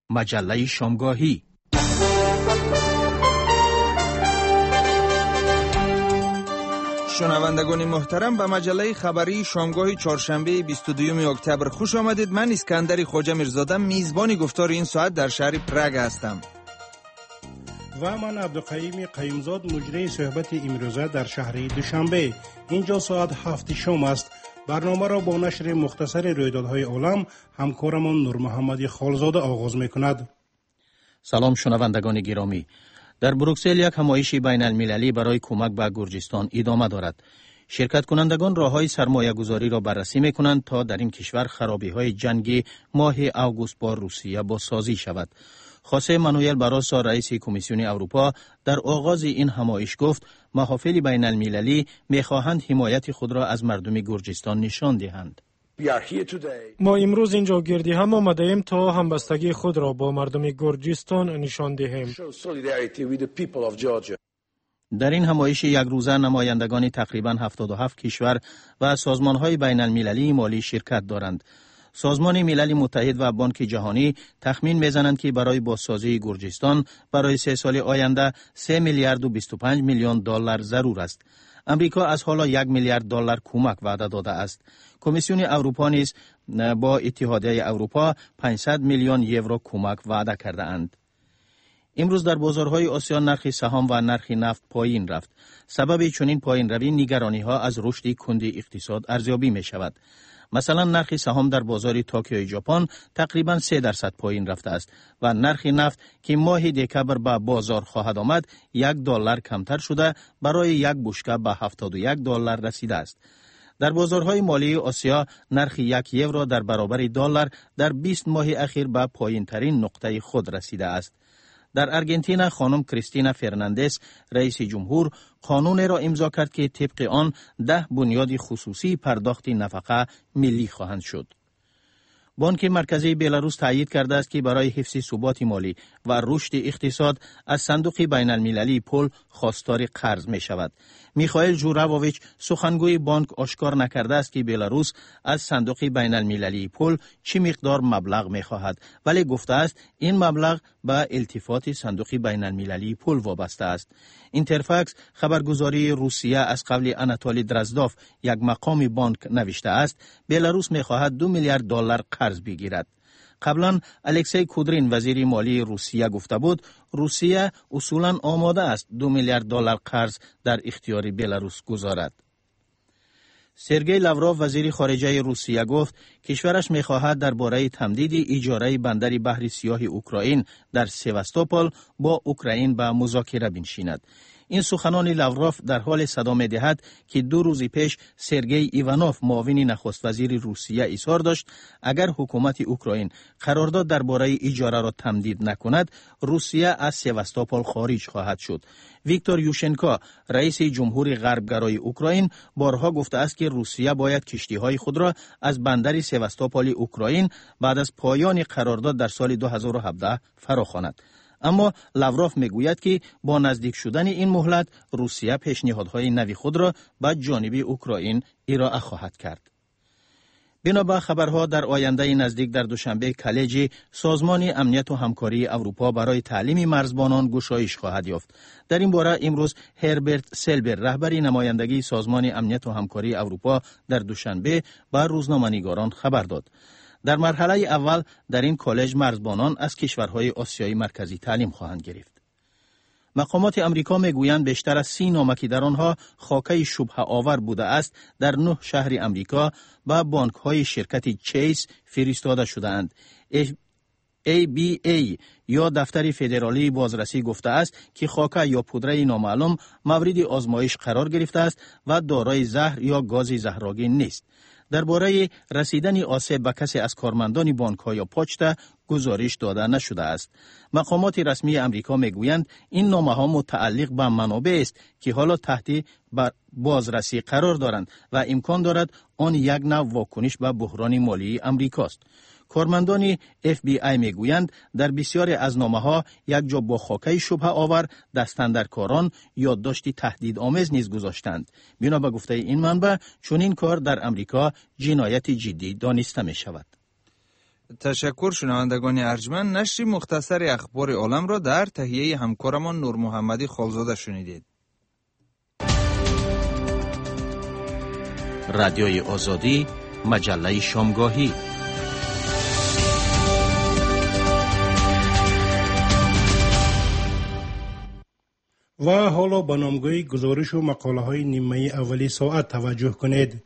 مجله شامگاهی. شنوندگان محترم، به مجله خبری شامگاه چهارشنبه 22 اکتبر خوش آمدید. من اسکندر خواجه میرزاده میزبان گفتار این ساعت در شهر پراگ هستم و من عبدالقیوم قیومزاد مجری صحبت امروزه در شهر دوشنبه. اینجا ساعت 7 شام است. برنامه را با نشر مختصر رویدادهای عالم همکارمان نور محمدی خالزاده آغاز می‌کند. سلام شنوندگان گرامی. در بروکسل یک همایش بین المللی برای کمک به گرجستان ادامه دارد. شرکت کنندگان راه‌های سرمایه گذاری را بررسی می‌کنند تا در این کشور خرابی‌های جنگی ماه اوگوست با روسیه بازسازی شود. خوسه مانوئل باروسو رئیس کمیسیون اروپا در آغاز این همایش گفت محافل بین المللی می‌خواهند حمایت خود را از مردم گرجستان نشان دهند. ما امروز اینجا گردی هم آمده‌ایم تا همبستگی خود را با مردم گرجستان نشان دهیم. در این همایش یک روزه نمایندگان تقریباً 77 کشور و سازمان‌های بین المللی مالی شرکت دارند. سازمان ملل متحد و بانک جهانی تخمین می‌زنند که برای بازسازی گرجستان برای 3 سال آینده 3 میلیارد و 25 میلیون دلار ضرور است. امریکا از حالا 1 میلیارد دلار کمک وعده داده است. کمیسیون اروپا نیز با اتحادیه اروپا 500 میلیون یورو کمک وعده کرده اند. امروز در بازارهای آسیا نرخ سهام و نرخ نفت پایین رفت. سبب چنین پایین روی نگرانی‌ها از رشد کند اقتصاد ارزیابی می شود. مثلا نرخ سهام در بازار توکیو ژاپن تقریباً 3% پایین رفته است و نرخ نفت که ماه دکبر به بازار خواهد آمد $1 کمتر شده برای یک بشکه به $71 رسیده است. در بازارهای مالی آسیا نرخ 1 یورو در برابر دلار در 20 ماه اخیر به پایین ترین نقطه خود رسیده است. در ارژانتین خانم کریستینا فرناندز رئیس جمهور قانون را امضا کرد که طبق آن 10 بنیاد خصوصی پرداخت نفقه ملی خواهند شد. بانک مرکزی بلاروس تایید کرده است که برای حفظ ثبات مالی و رشد اقتصاد از صندوق بین المللی پول خواستار قرض می شود. میخائیل ژوراوویچ سخنگوی بانک آشکار نکرده است که بلاروس از صندوق بین المللی پول چه مقدار مبلغ می خواهد، ولی گفته است این مبلغ به التفات صندوق بین المللی پول وابسته است. اینترفاکس خبرگزاری روسیه از قبل آناتولی درزدوف یک مقام بانک نوشته است بلاروس می خواهد 2 میلیارد دلار قرض بگیرد. قبلا الکسی کودرین وزیر مالی روسیه گفته بود روسیه اصولا آماده است 2 میلیارد دلار قرض در اختیار بلاروس گذارد. سرگئی لاوروف وزیر خارجه روسیه گفت کشورش می‌خواهد درباره تمدید اجاره بندر بحر سیاه اوکراین در سواستوپول با اوکراین به مذاکره بنشیند. این سخنان لاوروف در حال صدا می‌دهد که 2 روز پیش سرگئی ایوانوف معاون نخست وزیر روسیه اظهار داشت اگر حکومت اوکراین قرارداد درباره اجاره را تمدید نکند روسیه از سواستوپول خارج خواهد شد. ویکتور یوشنکو رئیس جمهور غربگرای اوکراین بارها گفته است که روسیه باید کشتی‌های خود را از بندر سواستوپول اوکراین بعد از پایان قرارداد در سال 2017 فراخواند. اما لاوروف میگوید که با نزدیک شدن این مهلت روسیه پیشنهادهای نوی خود را به جانب اوکراین ارائه خواهد کرد. بنابر خبرها در آینده نزدیک در دوشنبه کالج سازمان امنیت و همکاری اروپا برای تعلیم مرزبانان گشایش خواهد یافت. در این باره امروز هربرت سلبر رهبر نمایندگی سازمان امنیت و همکاری اروپا در دوشنبه به روزنامه‌نگاران خبر داد. در مرحله اول در این کالج مرزبانان از کشورهای آسیای مرکزی تعلیم خواهند گرفت. مقامات امریکا میگویند بیشتر از 30 نامه که در آنها خاکه شبهه آور بوده است در 9 شهر امریکا به بانک‌های شرکت چیس فرستاده شده‌اند. ABA یا دفتر فدرالی بازرسی گفته است که خاکه یا پودره نامعلوم مورد آزمایش قرار گرفته است و دارای زهر یا گاز زهرآگین نیست. درباره رسیدن آسیب به کسی از کارمندان بانک‌ها یا پاچتا گزارش داده نشده است. مقامات رسمی امریکا میگویند این نامه‌ها متعلق به منابع است که حالا تحت بازرسی قرار دارند و امکان دارد آن یک نوع واکنش به بحران مالی امریکاست. کارمندان FBI میگویند در بسیاری از نامه‌ها یک جا با خاکه شبهه آور دستاندرکاران یادداشت تهدیدآمیز نیز گذاشتند. بنا به گفته این منبع چون این کار در امریکا جنایت جدی دانسته می شود. تشکر شنوندگان ارجمند. نشر مختصر اخبار عالم را در تهیه همکارمان نور محمدی خالزاده شنیدید. رادیوی آزادی، مجله شامگاهی. و حالا به نامگوی گزارش و مقاله های نیمه اولی ساعت توجه کنید.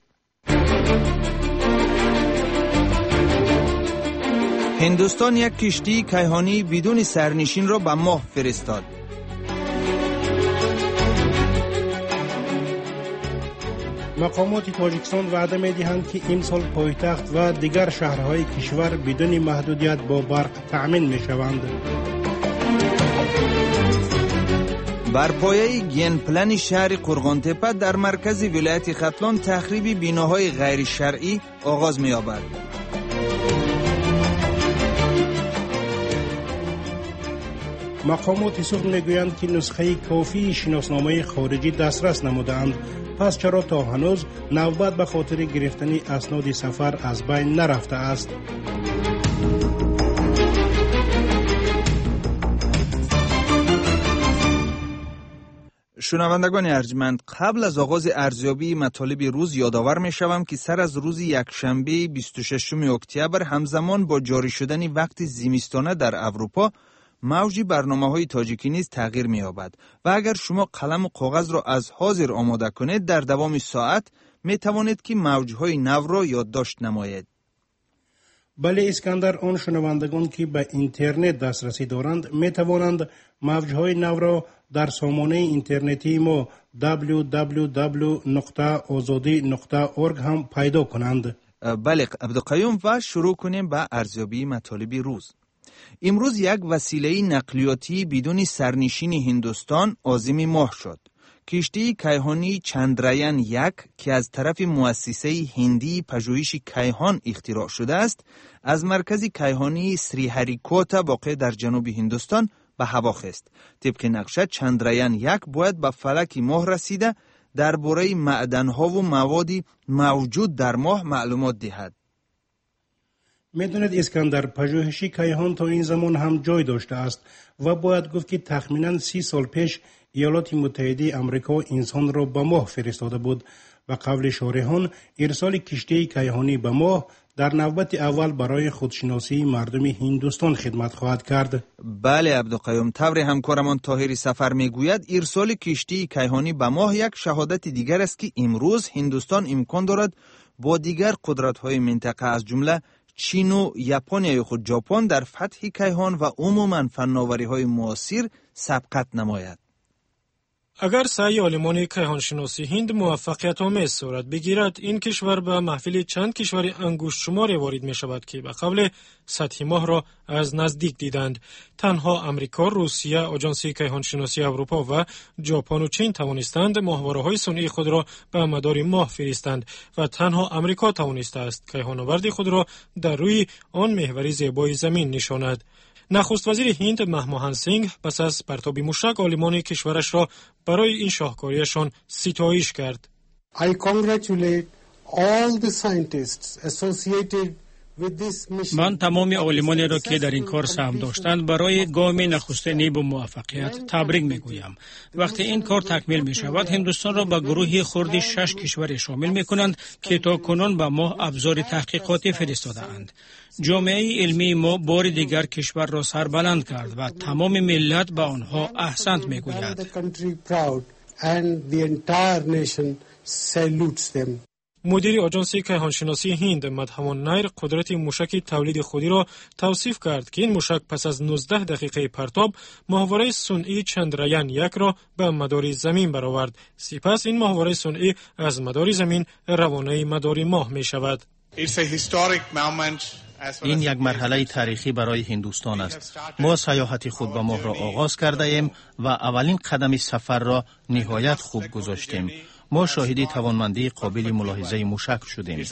هندوستان یک کشتی کیهانی بدون سرنشین را به ماه فرستاد. مقامات تاجیکستان وعده می‌دهند که این سال پایتخت و دیگر شهرهای کشور بدون محدودیت با برق تأمین می‌شوند. بر پایه گین پلن شهر قرغانتپه در مرکز ولایت ختلان تخریب بناهای غیر شرعی آغاز می‌یابد. مقامات سوخت میگویند که نسخه کافی شناسنامه خارجی دسترس نمودند، پس چرا تا هنوز نوبت به خاطر گرفتن اسناد سفر از بین نرفته است؟ شنوندگان ارجمند، قبل از آغاز ارزیابی مطالب روز یادآور می‌شوم که سر از روز یکشنبه 26 اکتبر همزمان با جاری شدن وقت زمستانه در اروپا موج برنامه‌های تاجیکی نیز تغییر می‌یابد و اگر شما قلم و کاغذ را از حاضر آماده کنید در دوام ساعت می‌توانید که موج‌های نو را یادداشت نمایید. بله اسکندر، آن شنوندگان که به اینترنت دسترسی دارند می‌توانند موج‌های نو را در سامانه اینترنتی ما www.azadi.org هم پیدا کنند. بله عبدالقیوم، و شروع کنیم به ارزیابی مطالب روز. امروز یک وسیله نقلیاتی بدون سرنشین هندوستان عازم ماه شد. کشتی کیهانی چندریان 1 که از طرف مؤسسه هندی پژوهش کیهان اختراع شده است، از مرکز کیهانی سریهریکوتا واقع در جنوب هندوستان به هوا خست. طبق نقشه چندریان 1 باید به فلک ماه رسیده درباره معدن‌ها و موادی موجود در ماه معلومات دهد. میدونید اسکندر، پژوهشی کیهان تا این زمان هم جای داشته است و باید گفت که تخمیناً 30 سال پیش ایالات متحده آمریکا انسان را به ماه فرستاده بود و قبل شارحان ارسال کشتی کیهانی به ماه در نوبت اول برای خودشناسی مردم هندوستان خدمت خواهد کرد. بله عبدالقیوم، طور همکارمان طاهری سفر میگوید ارسال کشتی کیهانی به ماه یک شهادت دیگر است که امروز هندوستان امکان دارد با دیگر قدرت‌های منطقه از جمله چین و ژاپن خود ژاپن در فتح کیهان و عموماً فناوری‌های معاصر سبقت نماید. اگر سعی عالمان کیهانشناسی هند موفقیت آمیز صورت بگیرد، این کشور به محفل چند کشور انگشت شمار وارد می شود که به قبل سطح ماه را از نزدیک دیدند. تنها امریکا، روسیه، آژانس کیهانشناسی اروپا و ژاپن و چین توانستند ماهواره‌های صنعی خود را به مدار ماه فرستند و تنها امریکا توانسته است کیهان‌آورد خود را در روی آن محور زیبای زمین نشاند. نخست وزیر هند منموهن سینگ پس از پرتاب موشک عالمان کشورش را برای این شاهکاریشان ستایش کرد. I congratulate all the scientists associated with this mission. من تمام عالمانی را که در این کار سهم داشتند برای گام نخستین به موفقیت تبریک میگویم. وقتی این کار تکمیل می شود، هندوستان را به گروهی خرد 6 کشور شامل می کنند که تا کنون به ماه ابزار تحقیقاتی فرستاده اند. جامعه علمی ما بار دیگر کشور را سربلند کرد و تمام ملت به آنها احسنت میگوید. مدیر آژانس کیهانشناسی هند مدحوان نیر قدرت موشک تولید خودی را توصیف کرد که این موشک پس از 19 دقیقه پرتاب ماهواره صنعی چندریان 1 را به مدار زمین برآورد. سپس این ماهواره صنعی از مدار زمین روانه مدار ماه می شود. این یک مرحله تاریخی برای هندوستان است. ما سیاحت خود به ماه را آغاز کرده ایم و اولین قدم سفر را نهایت خوب گذاشتیم. ما شاهدی توانمندی قابل ملاحظه موشک شدیم.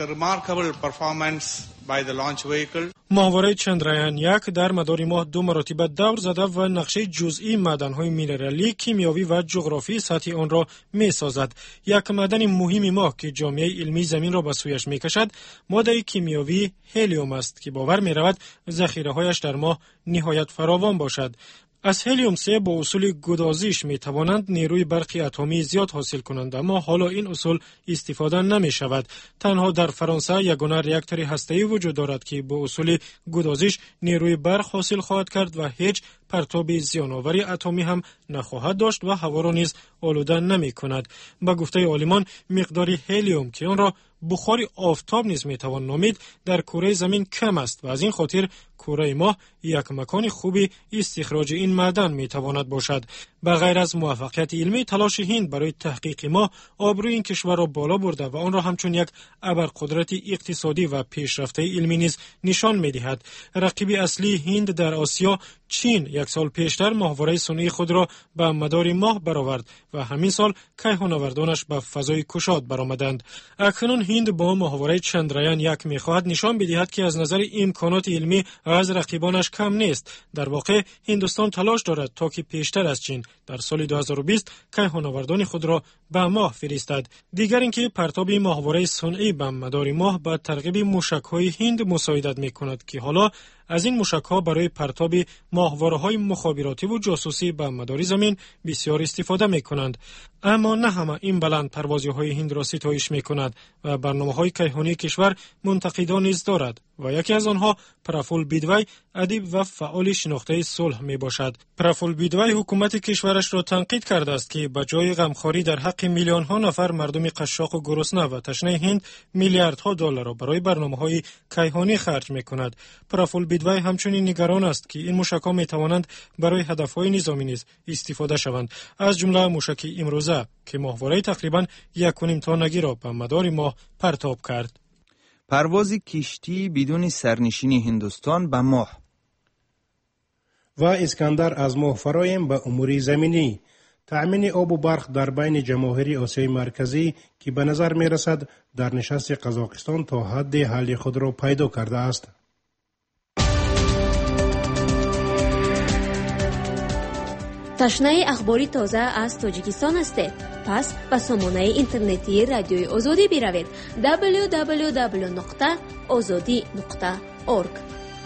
ماهواره چندریان 1 در مدار ماه 2 مرتبه دور زده و نقشه جزئی معدن‌های مینرالی، کیمیایی و جغرافی سطحی آن را می‌سازد. یک معدن مهم ماه که جامعه علمی زمین را به سویش می‌کشد، ماده کیمیایی هلیوم است که باور می‌رود ذخیره‌هایش در ماه نهایت فراوان باشد. از هلیوم 3 با اصول گدازش می توانند نیروی برقی اتمی زیاد حاصل کنند، اما حالا این اصول استفاده نمی شود. تنها در فرانسه یگانه راکتور هسته‌ای وجود دارد که با اصول گدازش نیروی برق حاصل خواهد کرد و هیچ پرتاب زیان‌آوری اتمی هم نخواهد داشت و هوا را نیز آلوده نمی کند. با گفته عالمان مقدار هلیوم که آن را بخار آفتاب نیز می توان نامید در کره زمین کم است و از این خاطر کره ماه یک مکان خوبی استخراج این معدن می تواند باشد. بغیر از موفقیت علمی، تلاش هند برای تحقیق ماه آبروی این کشور را بالا برده و آن را همچون یک ابرقدرت اقتصادی و پیشرفته علمی نیز نشان می دهد. رقیب اصلی هند در آسیا، چین، یک سال پیشتر ماهواره صنعی خود را به مدار ماه برآورد و همین سال کیهان‌آوردانش به فضای کشاد برآمدند. اکنون هند با ماهواره چندریان 1 می‌خواهد نشان بدهد که از نظر امکانات علمی از رقیبانش کم نیست. در واقع هندوستان تلاش دارد تا که پیشتر از چین در سال 2020 کیهان‌آوردان خود را به ماه فرستد. دیگر اینکه پرتاب ماهواره صنعی به مدار ماه با ترغیب موشک‌های هند مساعدت می‌کند که حالا از این موشک‌ها برای پرتاب ماهواره‌های مخابراتی و جاسوسی به مدار زمین بسیار استفاده می‌کنند. اما نه همه این بلند پروازی‌های هند را ستایش می‌کند و برنامه‌های کیهانی کشور منتقدان نیز دارد و یکی از آنها پرافول بیدوی، ادیب و فعال شناخته صلح میباشد. پرافول بیدوی حکومت کشورش را تنقید کرده است که به جای غمخواری در حق میلیون‌ها نفر مردم قشاق و گرسنه و تشنه هند میلیاردها دلار را برای برنامه‌های کیهانی خرج می‌کند. پرافول بیدوی همچنین نگران است که این موشک‌ها می‌توانند برای هدف‌های نظامی نیز استفاده شوند، از جمله موشک امروزه که ماهواره تقریباً 1.5 تنگی را به مدار ماه پرتاب کرد. پرواز کشتی بدون سرنشین هندوستان به ماه. و اسکندر از ماه فرایم به امور زمینی. تأمین آب و برق در بین جماهیر آسیای مرکزی که به نظر می رسد در نشست قزاقستان تا حد حل خود را پیدا کرده است. تشنه اخباری تازه از تاجیکستان هستید؟ پس به سامانه اینترنتی رادیوی آزادی بروید. www.azadi.org.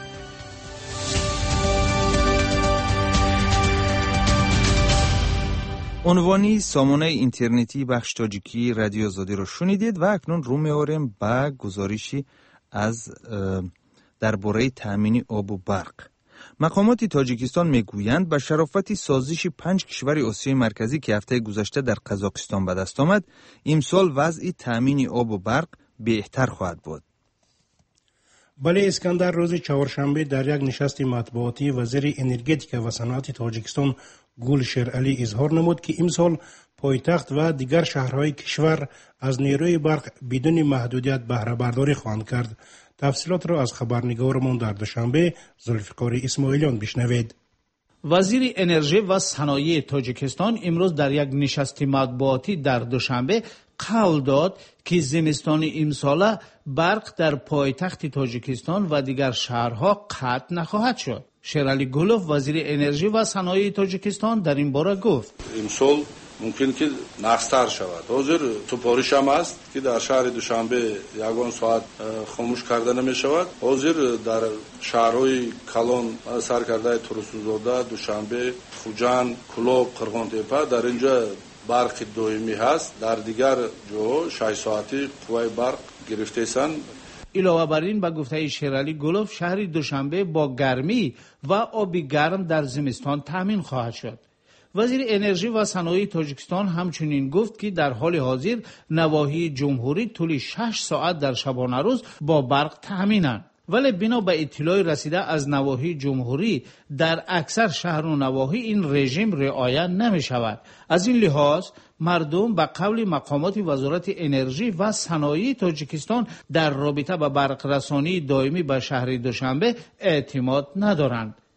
عنوانی سامانه اینترنتی بخش تاجیکی رادیو آزادی رو شنیدید و اکنون رو می‌آوریم به گزارشی از درباره تأمین آب و برق. مقامات تاجیکستان میگویند به شرافت سازش 5 کشور آسیای مرکزی که هفته گذشته در قزاقستان به دست آمد، امسال وضع تأمین آب و برق بهتر خواهد بود. بله اسکندر، روز چهارشنبه در یک نشست مطبوعاتی وزیر انرژتیک و صنعت تاجیکستان گل شیرعلی اظهار نمود که امسال پایتخت و دیگر شهرهای کشور از نیروی برق بدون محدودیت بهره برداری خواهند کرد. تفصیلات را از خبرنگارمان در دوشنبه ذوالفقار اسماعیلیان بشنوید. وزیر انرژی و صنایع تاجیکستان امروز در یک نشست مطبوعاتی در دوشنبه قول داد که زمستان امسال برق در پایتخت تاجیکستان و دیگر شهرها قطع نخواهد شد. شیرعلی گلوف وزیر انرژی و صنایع تاجیکستان در این باره گفت: امسال ممکن که نقص‌تر شود. حاضر سپارش هم است که در شهر دوشنبه یگان ساعت خاموش کرده نمی شود. حاضر در شهرهای کلان سرکرده ترسوزاده، دوشنبه، خوجند، کلوب، قرغانتپه در اینجا برق دائمی هست. در دیگر جاها 6 ساعتی قوه برق گرفته سند. علاوه بر این به گفته شیرعلی گلوف شهر دوشنبه با گرمی و آب گرم در زمستان تامین خواهد شد. وزیر انرژی و صنایع تاجیکستان همچنین گفت که در حال حاضر نواحی جمهوری طول 6 ساعت در شبانه روز با برق تامینند، ولی بنا به اطلاع رسیده از نواحی جمهوری در اکثر شهر و نواحی این رژیم رعایت نمی شود. از این لحاظ مردم به قول مقامات وزارت انرژی و صنایع تاجیکستان در رابطه با برق رسانی دائمی به شهر دوشنبه اعتماد ندارند.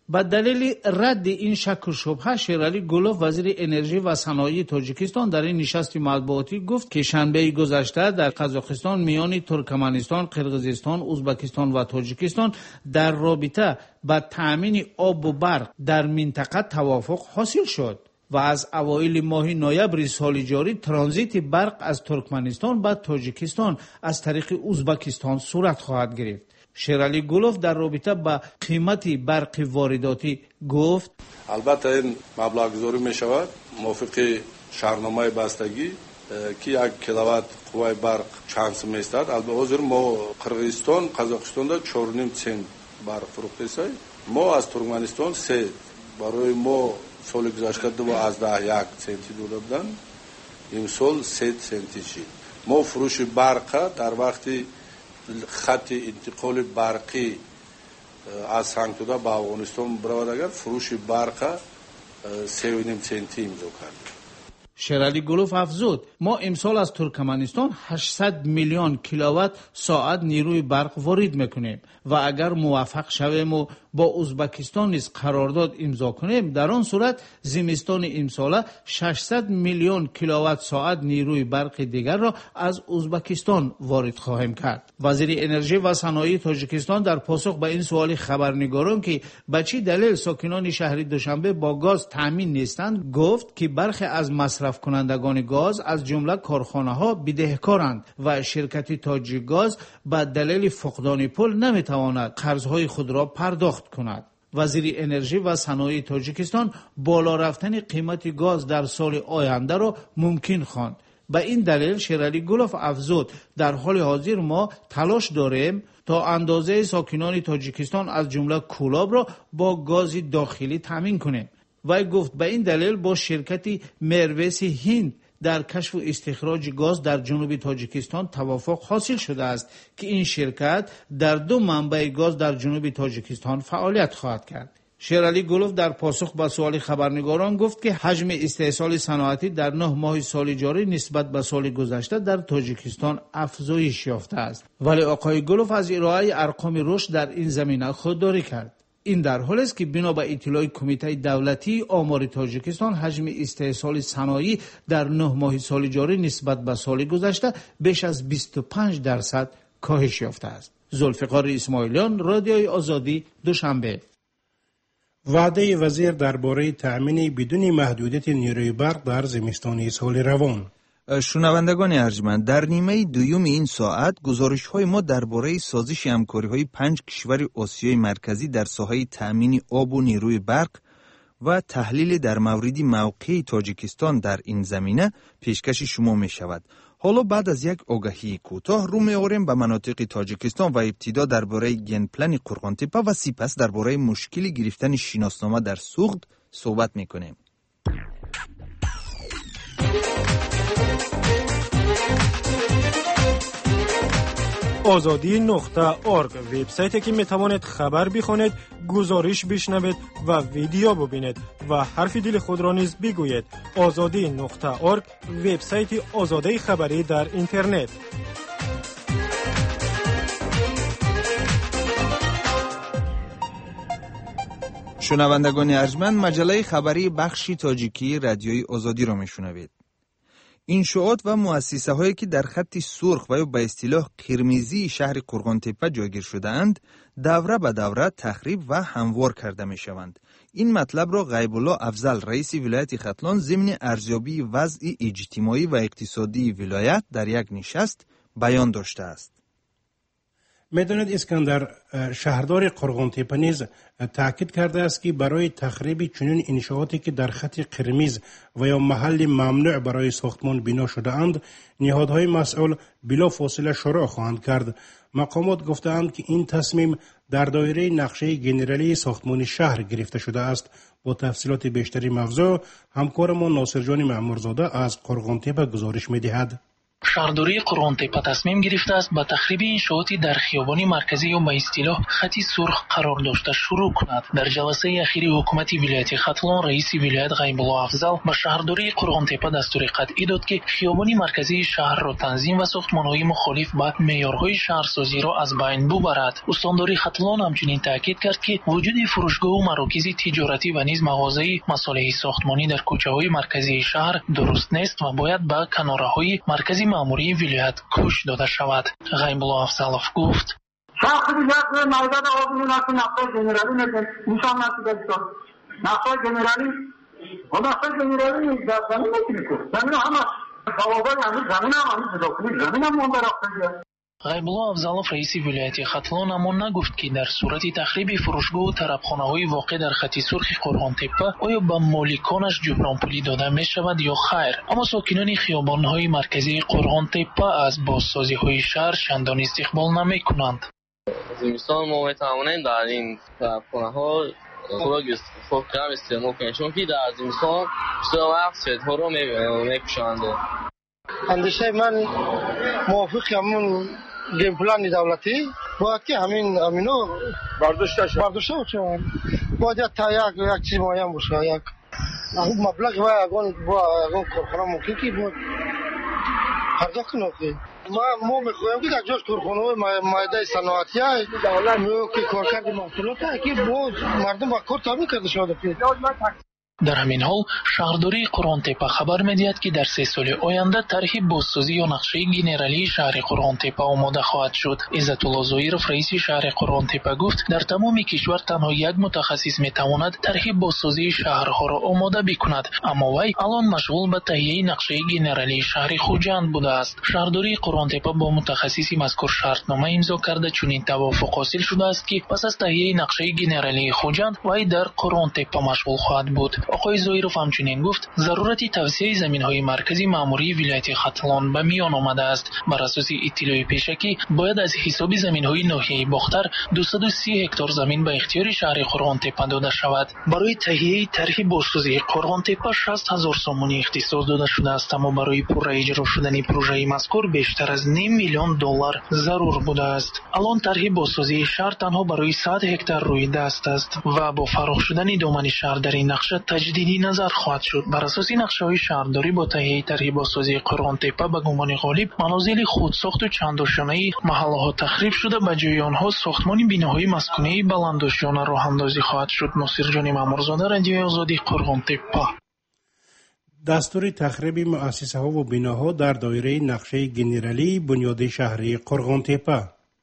با دلیل رد این شک و شبهه شیرالی گلوف وزیر انرژی و صنایع تاجیکستان در این نشست مطبوعاتی گفت که شنبه گذشته در قزاقستان میان ترکمنستان، قرقیزستان، ازبکستان و تاجیکستان در رابطه با تأمین آب و برق در منطقه توافق حاصل شد و از اوایل ماه نوامبر سال جاری ترانزیت برق از ترکمنستان به تاجیکستان از طریق ازبکستان صورت خواهد گرفت. شیرالی گلوف در رابطه با قیمت برق وارداتی گفت البته این مبلغ گذاری می شود موافق شهرنامه بستگی که 1 کیلووات قوه برق چند سوم است. البته حاضر ما قرقیزستان، قزاقستان دا 4.5 سنت برق فروخته است. ما از ترکمنستان 3 برای ما سال گذشته 2.1 سنتی دادن، این سال 3 سنتی شد. ما فروش برق در وقتی خط انتقال برقی از سنگتودا به افغانستان برود اگر فروش برق 3.5 سنتی امضا کرد. شیرالی گلوف افزود ما امسال از ترکمنستان 800 میلیون کیلووات ساعت نیروی برق وارد میکنیم و اگر موفق شویم و با ازبکستان نیز قرارداد امضا کنیم در آن صورت زمستان امسال 600 میلیون کیلووات ساعت نیروی برق دیگر را از ازبکستان وارد خواهیم کرد. وزیر انرژی و صنایع تاجیکستان در پاسخ به این سوال خبرنگاران که به چه دلیل ساکنان شهر دوشنبه با گاز تامین نیستند گفت که برخی از مصرف کنندگان گاز از جمله کارخانه‌ها بدهکارند و شرکت تاجیک گاز به دلیل فقدان پول نمیتواند قرضهای خود را پرداخت کند. وزیر انرژی و صنایع تاجیکستان بالا رفتن قیمت گاز در سال آینده را ممکن خواند. به این دلیل شیرالی گلوف افزود در حال حاضر ما تلاش داریم تا اندازه ساکنان تاجیکستان از جمله کولاب را با گاز داخلی تامین کنیم. وی گفت به این دلیل با شرکت مرویس هند در کشف و استخراج گاز در جنوب تاجیکستان توافق حاصل شده است که این شرکت در 2 منبع گاز در جنوب تاجیکستان فعالیت خواهد کرد. شیرالی گلوف در پاسخ به سوال خبرنگاران گفت که حجم استحصال صنعتی در 9 ماه سال جاری نسبت به سال گذشته در تاجیکستان افزایش یافته است. ولی آقای گلوف از ارائه ارقام رشد در این زمینه خودداری کرد. این در حالی است که بنا به اطلاع کمیته دولتی آمار تاجیکستان حجم استحصال صنایع در 9 ماه سال جاری نسبت به سال گذشته بیش از 25% کاهش یافته است. ذوالفقار اسماعیلیان، رادیوی آزادی، دوشنبه. وعده وزیر درباره تأمین بدون محدودیت نیروی برق در زمستان سال روان. شنوندگان ارجمند، در نیمه دوم این ساعت گزارش‌های ما درباره سازش همکاری‌های 5 کشور آسیای مرکزی در ساحه تأمین آب و نیروی برق و تحلیل در مورد موقع تاجیکستان در این زمینه پیشکش شما می‌شود. حالا بعد از یک آگاهی کوتاه رو می‌آوریم به مناطق تاجیکستان و ابتدا درباره گنپلن قرغانتپه و سپس درباره مشکل گرفتن شناسنامه در سوخت صحبت می‌کنیم. azadi.org وبسایتی که میتوانید خبر بخوانید، گزارش بشنوید و ویدیو ببینید و حرف دل خود را نیز بگویید. azadi.org وبسایت آزادی خبری در اینترنت. شنوندگان ارجمند، مجله خبری بخش تاجیکی رادیوی آزادی را میشنوید. انشاءات و مؤسسه هایی که در خط سرخ و یا به اصطلاح قرمزی شهر قرغانتپه جایگیر شده اند دوره به دوره تخریب و هموار کرده می شوند. این مطلب را غیب الله افضل رئیس ولایت ختلان ضمن ارزیابی وضع اجتماعی و اقتصادی ولایت در یک نشست بیان داشته است. میداند اسکندر شهردار قرغانتپه نیز تاکید کرده است که برای تخریب چنین انشاءاتی که در خط قرمز و یا محل ممنوع برای ساختمان بنا شده اند نهادهای مسئول بلا فاصله شروع خواهند کرد. مقامات گفتند که این تصمیم در دایره نقشه جنرالی ساختمان شهر گرفته شده است. با تفصیلات بیشتری موضوع همکارمان ناصر جان معمورزاده از قرغانتپه گزارش می‌دهد. شهرداری قرغن‌تپه تصمیم گرفته است با تخریب انشاءاتی در خیابان مرکزی یا به اصطلاح خط سرخ قرار داشته شروع کند. در جلسه اخیر حکومت ولایت ختلان رئیس ولایت غیب‌الله افضل به شهرداری قرغن‌تپه دستور قطعی داد که خیابان مرکزی شهر را تنظیم و ساختمان‌های مخالف به معیارهای شهرسازی را از بین ببرد. استانداری ختلان همچنین تاکید کرد که وجود فروشگاه و مراکز تجارتی و نیز مغازه مصالح ساختمانی در کوچه‌های مرکزی شهر درست نیست و باید به کناره‌های مرکزی ماموری ولایت کوش داده شود. غیب‌الله افضلов گفت: غیب‌الله افضلов رئیس ولایت ختلان اما نگفت که در صورت تخریب فروشگاه و طربخانه‌های واقع در خط سرخ قرغن‌تپه آیا به مالکانش جبران پولی داده می شود یا خیر. اما ساکنان خیابان‌های مرکزی قرغن‌تپه از بازسازی‌های شهر چندان استقبال نمی‌کنند. زمستان ما می‌توانیم در این طربخانه‌ها خوراک استعمال کنیم، چون که در زمستان بیشتر وقت سوئدها را می‌پوشانند. اندیشه من موافق همون گیم پلان دولتی باید که همینو برداشته شد باید تا یک چیز معین باشه، یک مبلغ و اگون کارخانه ممکن که بود پرداخت کنه. ما میخوایم که در جاش کارخانه مایده صنعتی های که کارکرد محصولات های که باز مردم با کار تامین کرده شده. در همین حال شهرداری قرغن‌تپه خبر می‌دهد که در 3 سال آینده طرح بازسازی یا نقشه گنرالی شهر قرغن‌تپه آماده خواهد شد. عزت‌الله ظاهرов رئیس شهر قرغن‌تپه گفت در تمام کشور تنها یک متخصص می‌تواند طرح بازسازی شهرها را آماده بکند، اما وی الان مشغول به تهیه نقشه گنرالی شهر خوجند بوده است. شهرداری قرغن‌تپه با متخصصی مذکور شرطنامه امضا کرده چنین توافق حاصل شده است که پس از تهیه نقشه گنرالی خوجند وی در قرغن‌تپه مشغول خواهد بود. آقای ظاهرов همچنین گفت ضرورت توسعه زمین‌های مرکزی ماموری ولایت ختلان به میان آمده است. بر اساس اطلاع پیشکی باید از حساب زمین‌های ناحیه باختر 230 هکتار زمین به اختیار شهر قرغن‌تپه داده شود. برای تهیه طرح بازسازی قرغن‌تپه 60,000 سوم اختصاص داده شده است، اما برای پورا اجرا شدن پروژه مذکور بیشتر از $5 میلیون ضرور بوده است. الان طرح بازسازی شهر تنها برای 100 هکتار روی دست است و با فراخ شدن دامن شهر در این نقشه تجدیدی نظر خواهد شد. بر اساس نقشه‌های شهرداری با تهیه طرح بازسازی قرغن‌تپه به گمان غالب منازل خودساخت و چندآشانه محله‌ها تخریب شده به جای آنها ساختمان بیناهای مسکونی بلندآشانه راه اندازی خواهد شد. ناصر جان مامورزاده، رادیو آزادی، قرغن‌تپه. دستور تخریب مؤسسه‌ها و بناها در دایره نقشه گنرالی بنیاد شهری قرغن‌تپه.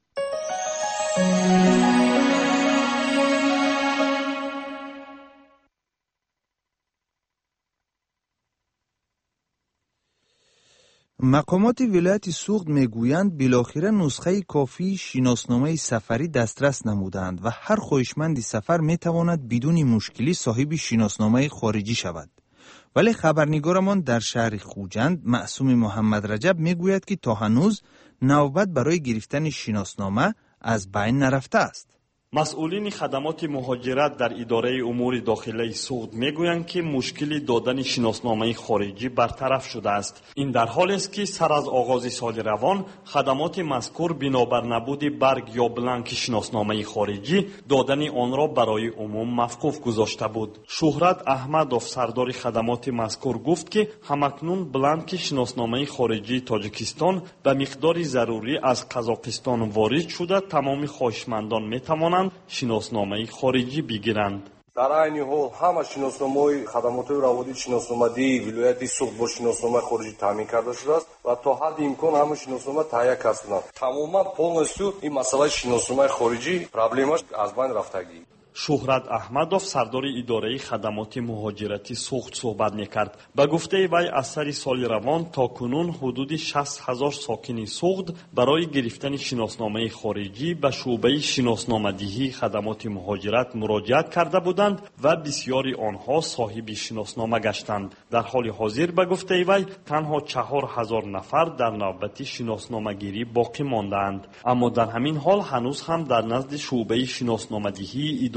مقامات ولایت سوغد میگویند بالاخره نسخه کافی شناسنامه سفری دسترس نمودند و هر خواهشمند سفر میتواند بدون مشکلی صاحب شناسنامه خارجی شود. ولی خبرنگارمان در شهر خوجند معصوم محمد رجب میگوید که تا هنوز نوبت برای گرفتن شناسنامه از بین نرفته است. مسئولین خدمات مهاجرت در اداره امور داخلی سوغد میگویند که مشکل دادن شناسنامه خارجی برطرف شده است. این در حالی است که سر از آغاز سال روان خدمات مذکور بنابر نبود برگ یا بلانک شناسنامه خارجی دادن آن را برای عموم موقوف گذاشته بود. شهرت احمدov سردار خدمات مذکور گفت که همکنون بلانک شناسنامه خارجی تاجیکستان به مقدار ضروری از قزاقستان وارد شده تمام خواهشمندان میتوانند شناسنامه خارجی بگیرند. در عین حال همه شناسنامه‌های خدمات روابط شناسنامه‌ای ولایت سوغد با شناسنامه خارجی تامین کرده شده است و تا حد امکان همه شناسنامه تهیه کردند. تماما полностью این مسئله شناسنامه خارجی پرابلمش از بین رفتگی. شهرت احمدov سردار اداره خدمات مهاجرتی سوغد صحبت میکرد. به گفته وی از سر سال روان تا کنون حدود 60,000 ساکن سوغد برای گرفتن شناسنامه خارجی به شعبه شناسنامه‌دهی خدمات مهاجرت مراجعت کرده بودند و بسیاری آنها صاحب شناسنامه گشتند. در حال حاضر به گفته وی تنها 4,000 نفر در نوبت شناسنامه گیری باقی ماندند. اما در همین حال هنوز هم در نزد شعبه شناسنامه‌دهی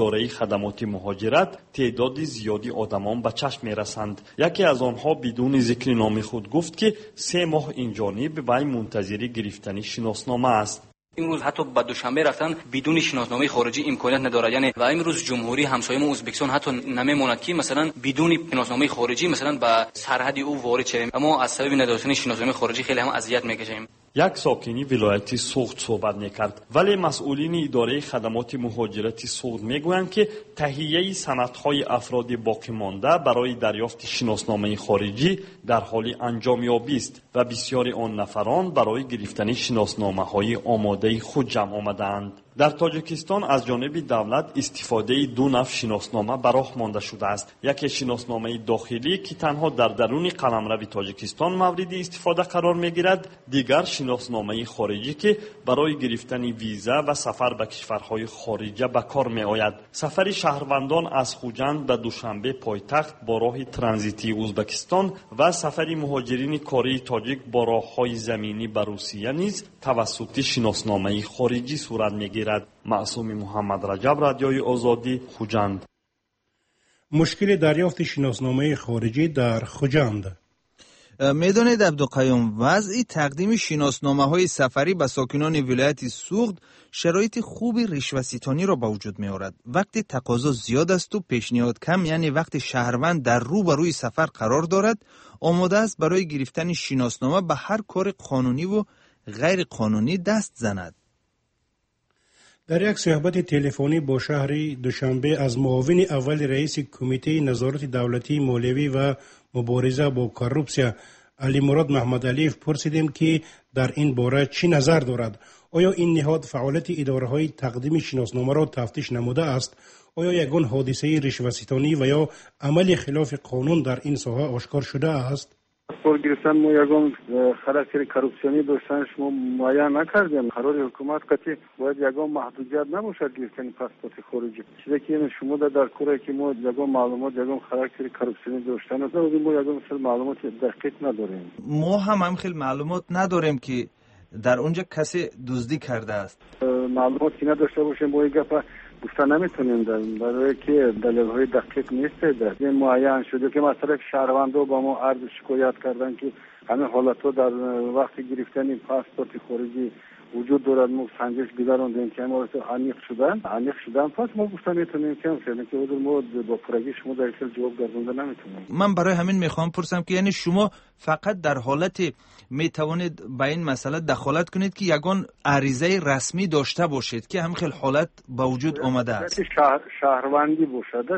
اداره خدمات مهاجرت تعداد زیادی آدمان به چشم میرسند. یکی از آنها بدون ذکر نام خود گفت که 3 ماه اینجانب وی منتظر گرفتن شناسنامه است. امروز حتی به دوشنبه رفتن بدون شناسنامه خارجی امکانیت نداره. یعنی و امروز جمهوری همسایه‌مون ازبکستان حتی نمیماند که مثلا بدون شناسنامه خارجی مثلا به سرحد او وارد شویم، اما از سبب نداشتن شناسنامه خارجی خیلی هم اذیت میکشیم. یک ساکنی ولایت سوخت صحبت میکرد، ولی مسئولین اداره خدمات مهاجرت سوخت میگویند که تهیه سندهای افراد باقی مانده برای دریافت شناسنامه خارجی در حال انجام یابی است و بسیاری آن نفران برای گرفتن شناسنامه‌های آماده خود جمع آمدند. در تاجیکستان از جانب دولت استفاده 2 نوع شناسنامه به راه مانده شده است. یکی شناسنامه داخلی که تنها در درون قلمرو تاجیکستان مورد استفاده قرار میگیرد، دیگر شناسنامه خارجی که برای گرفتن ویزا و سفر به کشورهای خارجه به کار می آید. سفر شهروندان از خوجند به دوشنبه پایتخت با راه ترانزیتی ازبکستان و سفر مهاجرین کاری تاجیک با راههای زمینی به روسیه نیز توسط شناسنامه خارجی صورت میگیرد. معصوم محمد رجب، رادیوی آزادی، خوجند. مشکل دریافت شناسنامه خارجی در خوجند. میدانید عبدالقیوم، وضع تقدیم شناسنامه‌های سفری به ساکنان ولایت سوخت شرایط خوبی رشوه‌ستانی را به وجود می‌آورد. وقتی تقاضا زیاد است و پیشنهاد کم، یعنی وقتی شهروند در روبروی سفر قرار دارد، آماده است برای گرفتن شناسنامه به هر کار قانونی و غیر قانونی دست زند. در یک صحبت تلفنی با شهر دوشنبه از معاون اول رئیس کمیته نظارت دولتی مالیوی و مبارزه با کروپسیا علی مراد محمد علیف پرسیدیم که در این باره چی نظر دارد. آیا این نهاد فعالیت اداره‌های تقدیم شناسنامه را تفتیش نموده است؟ آیا یگان حادثه رشوه‌ستانی و یا عمل خلاف قانون در این ساحه آشکار شده است؟ پاسپورت گرفتن ما یگان خاراکتر کروپسیونی داشتنش ما معین نکردیم. قرار حکومت قطعی باید یگان محدودیت نباشد گرفتن پاسپورت خارجی. چیزی که این شما در کاری که ما یگان معلومات یگان خاراکتر کروپسیونی داشتن است، ما یگان مثل معلومات دقیق نداریم. ما هم خیلی معلومات نداریم که در اونجا کسی دزدی کرده است. معلومات که نداشته باشیم با گپ گفتن نمیتونیم، برای که دلیل‌های دقیق نیست. در معین شده که مثلا شهروندان با ما عرض شکایت کردن که همین حالت‌ها در وقت گرفتن پاسپورت خارجی وجود دارد. ما سنجش گذراندیم که ما عمیق شدن پس ما گفتن میتونیم که ما با پرگی شما در کل جواب گردونده نمیتونیم. من برای همین میخوام پرسم که یعنی شما فقط در حالت میتوانید به این مسئله دخالت کنید که یگان عریضه رسمی داشته باشید که همین حالت با وجود آمده است. شهروندی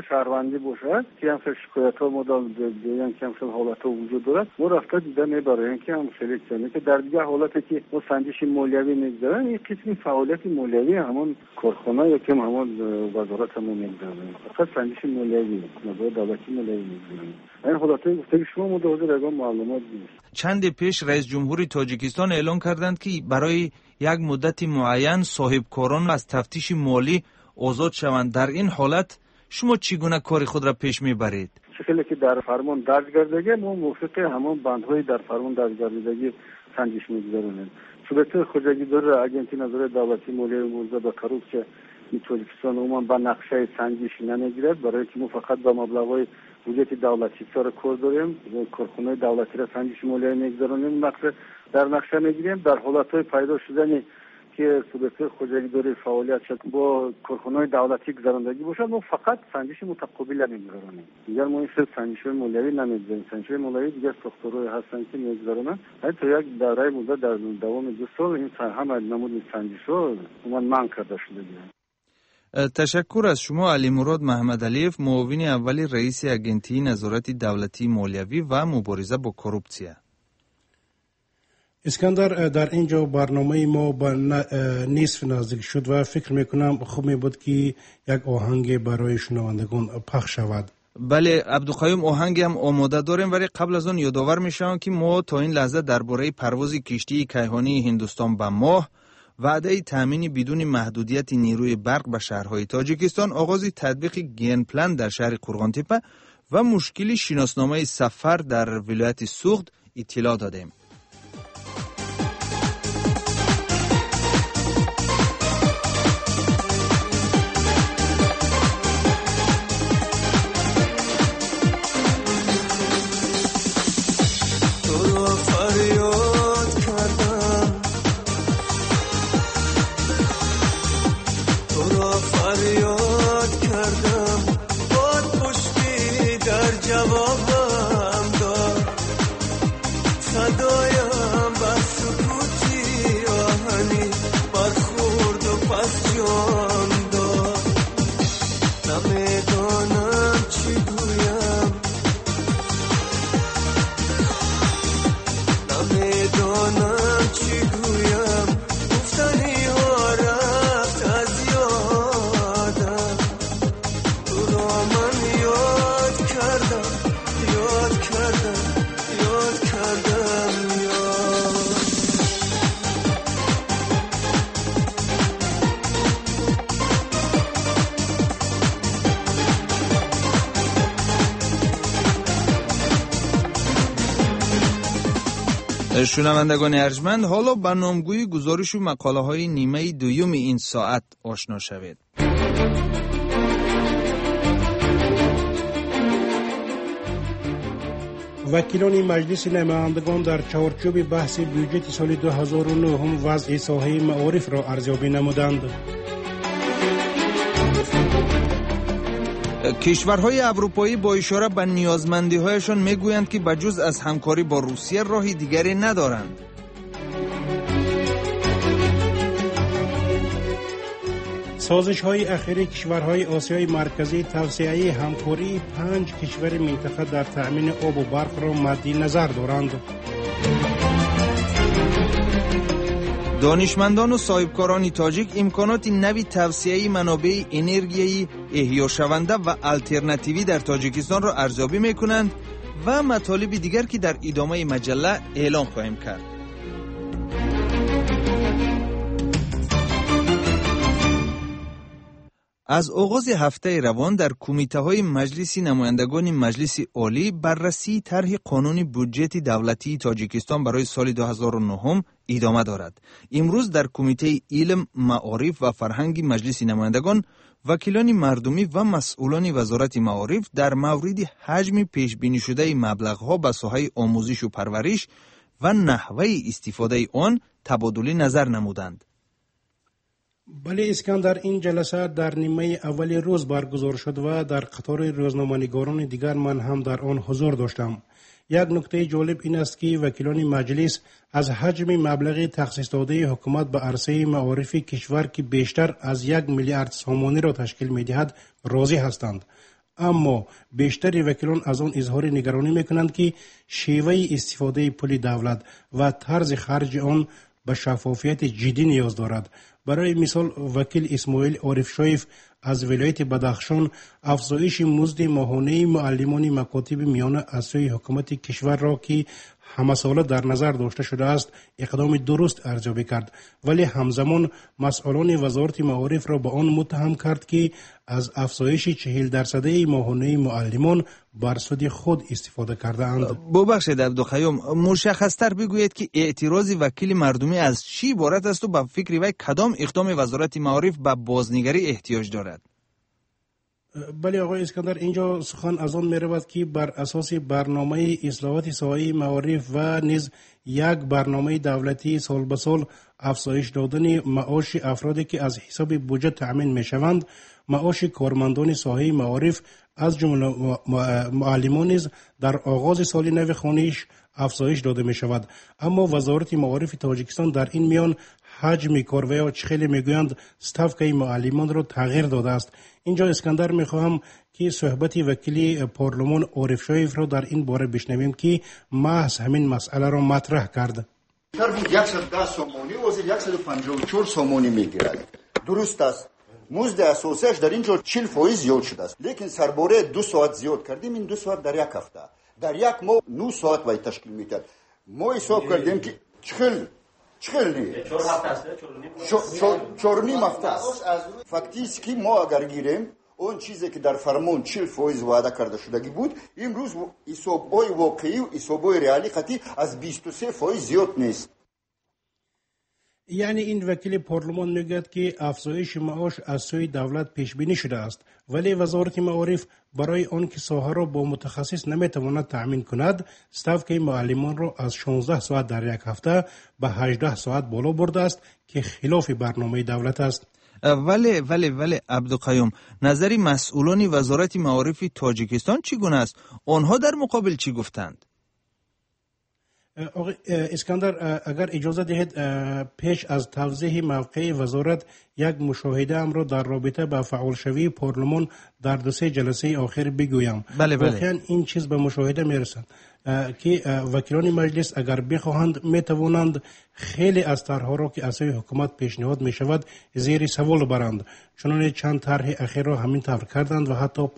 باشد که هم شکایت ها مدام دیگه که هم حالت ها وجود دارد. ما رفته دیده میبریم که هم سلکشنی که در دیگه حالتی که ما سنجش مالیوی میگذارن، یک قسمی فعالیت مالیوی همون کارخانه یا که همون وزارت همون میگذارن. فقط سنجش مالیوی نظر دولتی مالیوی میگذارن. این حالتی گفته که شما متوجه رقم معلومات نیست. چند پیش رئیس جمهوری تاجیکستان اعلام کردند که برای یک مدت معین صاحبکاران از تفتیش مالی آزاد شوند. در این حالت شما چگونه کار خود را پیش میبرید؟ شکلی که در فرمان درج گردیده ما موافق همون بندهای در فرمان درج گردیدگی سنجش میگذارونیم. صورت خودجگی داره اجنسی نظر دولتی مالی موزه به کروپسیا تاجیکستان عموما به نقشه سنجش نمیگیرد، برای که ما فقط با مبلغ‌های بودجه دولتی سر کار داریم. کارخانه دولتی را سنجش مالی میگذارونیم، در نقشه میگیریم. در حالت‌های پیدا شدنی که صورت خودجگی داره فعالیت شد با کارخانه دولتی گذراندگی باشد، ما فقط سنجش متقابل نمیگذارونیم. دیگر ما این سنجش مالیوی نمیگذاریم. سنجش مالیوی دیگر ساختارهای هستن که میگذارونن. تا یک دوره مدت در دوام 2 سال این همه نمود سنجش‌ها من کرده شده. تشکر از شما علی مراد محمد علیف، معاون اول رئیس اجنسی نظارت دولتی مالیوی و مبارزه با کروپسیا. اسکندر، در اینجا برنامه ما به نصف نزدیک شد و فکر میکنم خوب می بود که یک آهنگ برای شنوندگان پخش شود. بله عبدالقیوم، آهنگ هم آماده داریم، ولی قبل از آن یادآور میشم که ما تا این لحظه درباره پرواز کشتی کیهانی هندوستان به ماه، وعده تامین بدون محدودیت نیروی برق به شهرهای تاجیکستان، آغاز تطبیق گین پلان در شهر قرغانتپه و مشکل شناسنامه سفر در ولایت سوخت اطلاع دادیم. جوابم داد، صدایم بر سکوتی آهنی برخورد و پس جان داد. نمیدانم چی گویم، نمیدانم چی گویم، گفتنی ها رفت از یادم، تو را من یاد کردم یاد کردم یاد کردم یاد. شنوندگان ارجمند، حالا با نامگوی گزارش و مقاله های نیمه دوم این ساعت آشنا شوید. وکیلان مجلس نمایندگان در چارچوب بحث بودجه سال 2009 هم وضع ساحه معارف را ارزیابی نمودند. کشورهای اروپایی با اشاره به نیازمندی‌هایشان میگویند که بجز از همکاری با روسیه راهی دیگری ندارند. سازش‌های اخیر کشورهای آسیای مرکزی توسعه همکاری 5 کشور منطقه در تأمین آب و برق را مد نظر دارند. دانشمندان و صاحبکاران تاجیک امکانات نوی توسعه منابع انرژی احیا شونده و الترناتیوی در تاجیکستان را ارزیابی می‌کنند و مطالب دیگر که در ادامه مجله اعلام خواهیم کرد. از آغاز هفته روان در کمیته‌های مجلس نمایندگان مجلس عالی بررسی طرح قانون بودجه دولتی تاجیکستان برای سال 2009 ادامه دارد. امروز در کمیته علم، معارف و فرهنگ مجلس نمایندگان وکیلان مردمی و مسئولان وزارت معارف در مورد حجم پیش بینی شده مبلغ‌ها به ساحه آموزش و پرورش و نحوه استفاده آن تبادل نظر نمودند. بله اسکندر، این جلسه در نیمه اول روز برگزار شد و در قطار روزنامه‌نگاران دیگر من هم در آن حضور داشتم. یک نکته جالب این است که وکیلان مجلس از حجم مبلغ تخصیص داده حکومت به عرصه معارف کشور که بیشتر از 1 میلیارد سومانی را تشکیل می‌دهد راضی هستند. اما بیشتر وکیلان از آن اظهار نگرانی می‌کنند که شیوه استفاده پول دولت و طرز خرج آن به شفافیت جدی نیاز دارد. برای مثال وکیل اسماعیل عارف شایف از ولایت بدخشان افزایش مزد ماهانه معلمان مکاتب میانه از سوی حکومت کشور را که همه ساله در نظر داشته شده است اقدام درست ارزیابی کرد، ولی همزمان مسئولان وزارت معارف را به آن متهم کرد که از افزایش 40% ماهانه معلمان بر سود خود استفاده کرده اند. ببخشید عبدالقیوم، مشخص‌تر بگویید که اعتراض وکیل مردمی از چی عبارت است و به فکر وی کدام اقدام وزارت معارف به بازنگری احتیاج دارد؟ بله آقای اسکندر، اینجا سخن از آن می رود که بر اساس برنامه اصلاحات ساحه معارف و نیز یک برنامه دولتی سال به سال افزایش دادن معاش افرادی که از حساب بودجه تأمین می شوند، معاش کارمندان ساحه معارف از جمله معلمان نیز در آغاز سال نو خوانش افزایش داده می شود. اما وزارت معارف تاجیکستان در این میان حجم کار و چخیلی میگویند ستافکه معلمان را تغییر داده است. اینجا اسکندر میخواهم که صحبت وکیل پارلمان عارف شایف را در این باره بشنویم که محض همین مسئله را مطرح کرد. طرف 110 سومانی وزیر 154 سومانی میگیرد. درست است. مزد اساسیش در اینجا 40% زیاد شده است. لیکن سرباره 2 ساعت زیاد کردیم. این 2 ساعت در یک هفته. در یک ماه 9 ساعت وای تشکیل میکرد. ما حساب کردیم که چخل نی 4.5 هفته است. فکتی است که ما اگر گیریم اون چیزی که در فرمان 40% وعده کرده شدگی بود، امروز حساب‌های واقعی و حساب‌های ریالی قطعی از 23% زیاد نیست. یعنی این وکیل پارلمان میگوید که افزایش معاش از سوی دولت پیش بینی شده است، ولی وزارت معارف برای آن که ساحه را با متخصص نمیتواند تأمین کند، ستافکه معلمان را از 16 ساعت در یک هفته به 18 ساعت بالا برده است که خلاف برنامه دولت است. ولی عبدالقیوم، نظر مسئولان وزارت معارف تاجیکستان چگونه است؟ آنها در مقابل چی گفتند؟ اسکندر، اگر اجازه دهید پیش از توضیح موقع وزارت یک مشاهده ام را در رابطه با فعال شوی پارلمان در 2-3 جلسه آخر بگویم. واقعا این چیز به مشاهده میرسد که وکیلان مجلس اگر بخواهند میتوانند خیلی از طرحها را که از حکومت پیشنهاد می شود زیر سوال برند. چنانچه چند طرح اخیر را همین طور کردند و حتی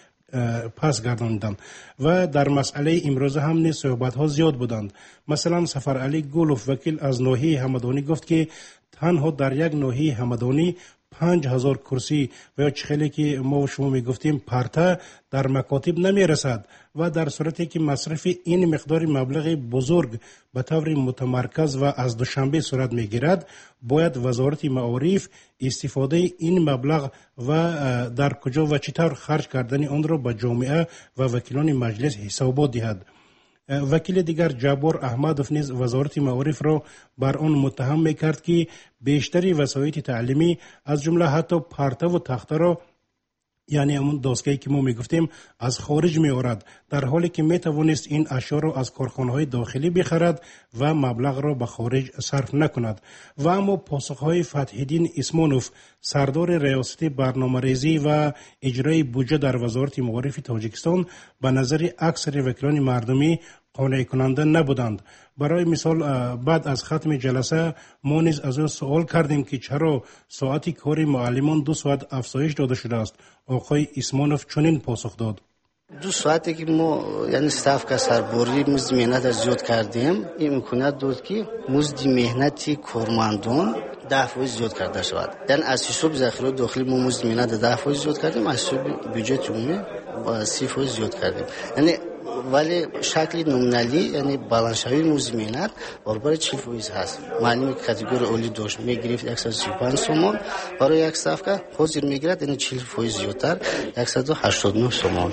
پس گرداندند و در مسئله امروزه هم نیز صحبت ها زیاد بودند. مثلا سفر علی گولوف وکیل از ناحیه همدانی گفت که تنها در یک ناحیه همدانی 5000 کرسی و یا چخیلی که ما و شما می گفتیم پرته در مکاتب نمی رسد و در صورتی که مصرف این مقدار مبلغ بزرگ به طور متمرکز و از دوشنبه صورت می گیرد، باید وزارت معارف استفاده این مبلغ و در کجا و چطور خرج کردن آن را به جامعه و وکیلان مجلس حسابات دهد. وکیل دیگر جبار احمدوف نیز وزارت معارف را بر آن متهم میکرد که بیشتری وسایط تعلیمی از جمله حتی پرته و تخته را، یعنی همون دستگاهی که ما میگفتیم، از خارج میآورد، در حالی که میتوانست این اشیا را از کارخانه‌های داخلی بخرد و مبلغ را به خارج صرف نکند. و اما پاسخهای فتح‌الدین اسمانوف، سردار ریاست برنامه‌ریزی و اجرای بودجه در وزارت معارف تاجیکستان، به نظر اکثر وکیلان مردمی قانع کننده نبودند. برای مثال بعد از ختم جلسه ما نیز از او سوال کردیم که چرا ساعت کار معلمان 2 ساعت افزایش داده شده است. آقای اسمانوف چنین پاسخ داد: 2 ساعتی که ما یعنی ستافکا سرباری مزد مهنت زیاد کردیم، این امکانات داد که مزد مهنتی کارمندان 10% زیاد کرده شود. یعنی از حساب ذخیره داخلی ما مزد مهنت 10% زیاد کردیم، از حساب بودجه عمومی 30% زیاد کردیم. یعنی ولی شکل نومینالی یعنی بالانس‌های مزد مهنت برابر 40% هست. معلمی که کاتگوری اولی داشت میگرفت 135 سومون، برای یک ستافکا حاضر میگیرد یعنی 40% زیادتر 189 سومون.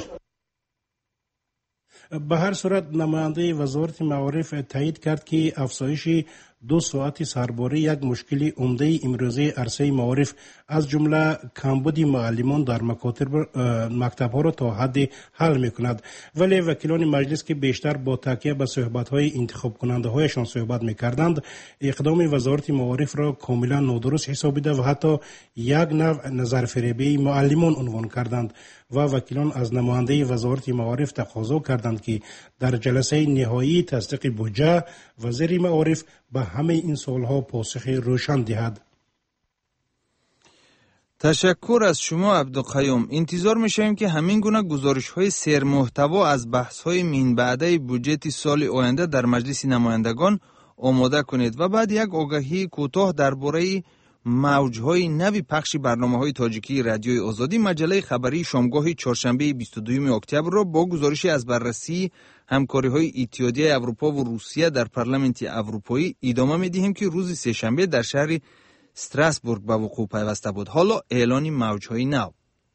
به هر صورت نماینده وزارت معارف تایید کرد که افزایش 2 ساعت سرباری یک مشکل عمده امروزه عرصه معارف از جمله کمبود معلمان در مکتب‌ها را تا حد حل می‌کند. ولی وکیلان مجلس که بیشتر با تکیه به صحبت‌های انتخاب کننده هایشان صحبت می‌کردند، اقدام وزارت معارف را کاملا نادرست حسابیده و حتی یک نوع نظرفریبی معلمان عنوان کردند و وکیلان از نماینده وزارت معارف تقاضا کردند که در جلسه نهایی تصدیق بودجه وزیر معارف به همه این سوالها پاسخ روشن دهد. تشکر از شما عبدالقیوم. انتظار می‌شویم که همین گونه گزارش‌های سرمحتوا از بحث‌های منبعده بودجه سال آینده در مجلس نمایندگان آماده کنید و بعد یک آگاهی کوتاه درباره موج‌های نوی پخش برنامه‌های تاجیکی رادیوی آزادی مجله خبری شامگاه چهارشنبه 22 اکتبر را با گزارشی از بررسی همکاری‌های اتحادیه اروپا و روسیه در پارلمانت اروپایی ادامه می‌دهیم که روز سه‌شنبه در شهر استراسبورگ به وقوع پیوسته بود. حالا اعلان موج‌های نو.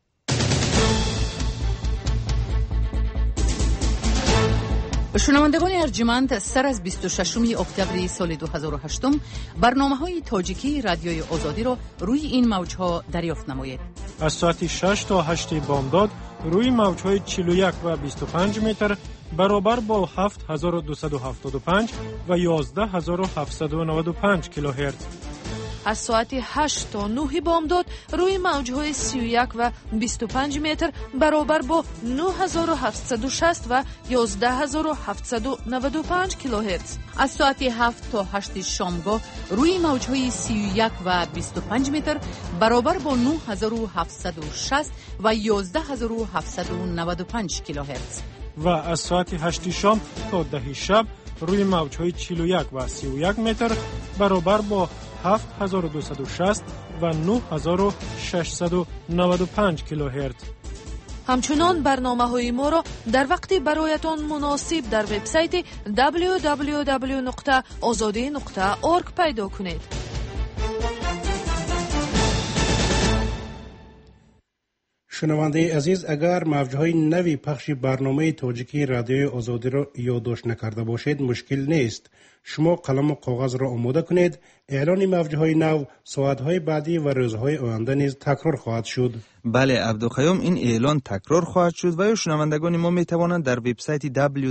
شنوندگان ارجمند، سر از 26 اکتبر سال 2008 برنامه‌های تاجیکی رادیوی آزادی را روی این موج‌ها دریافت نمایید. از ساعت 6 تا 8 بامداد روی موج‌های 41 و 25 متر برابر با 7275 و 11795 کیلوهرتز. از ساعت 8 تا 9 بامداد روی موج‌های 31 و 25 متر برابر با 9760 و 11795 کیلوهرتز. از ساعت 7 تا 8 شامگاه روی موج‌های 31 و 25 متر برابر با 9760 و 11795 کیلوهرتز. و از ساعت 8 شام تا 10 شب روی موج‌های 41 و 31 متر برابر با 7260 و 9695 کیلوهرتز. همچنان برنامه‌های ما را در وقتی برایتان مناسب در وبسایت www.azadi.org پیدا کنید. شنونده عزیز، اگر موجهای نوی پخش برنامه تاجیکی رادیوی آزادی را یادداشت نکرده باشید مشکل نیست. شما قلم و کاغذ را آماده کنید. اعلان موجهای نو ساعتهای بعدی و روزهای آینده نیز تکرار خواهد شد. بله عبدالقیوم، این اعلان تکرار خواهد شد و شنوندگان ما می توانند در وبسایت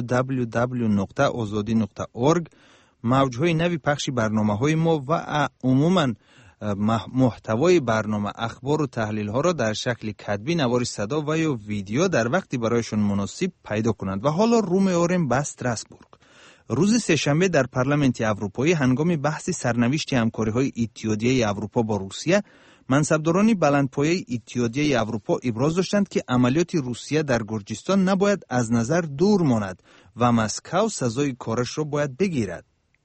www.azadi.org موجهای نوی پخش برنامه‌های ما و عموماً محتوای برنامه، اخبار و تحلیل ها را در شکل کتبی، نوار صدا و یا ویدیو در وقتی برایشان مناسب پیدا کنند. و حالا رو می‌آوریم به استراسبورگ. روز سه‌شنبه در پارلمانت اروپایی هنگام بحث سرنوشت همکاری‌های اتحادیه اروپا با روسیه، منصبداران بلندپایه اتحادیه اروپا ابراز داشتند که عملیات روسیه در گرجستان نباید از نظر دور ماند و مسکو سزای کارش را باید بگیرد.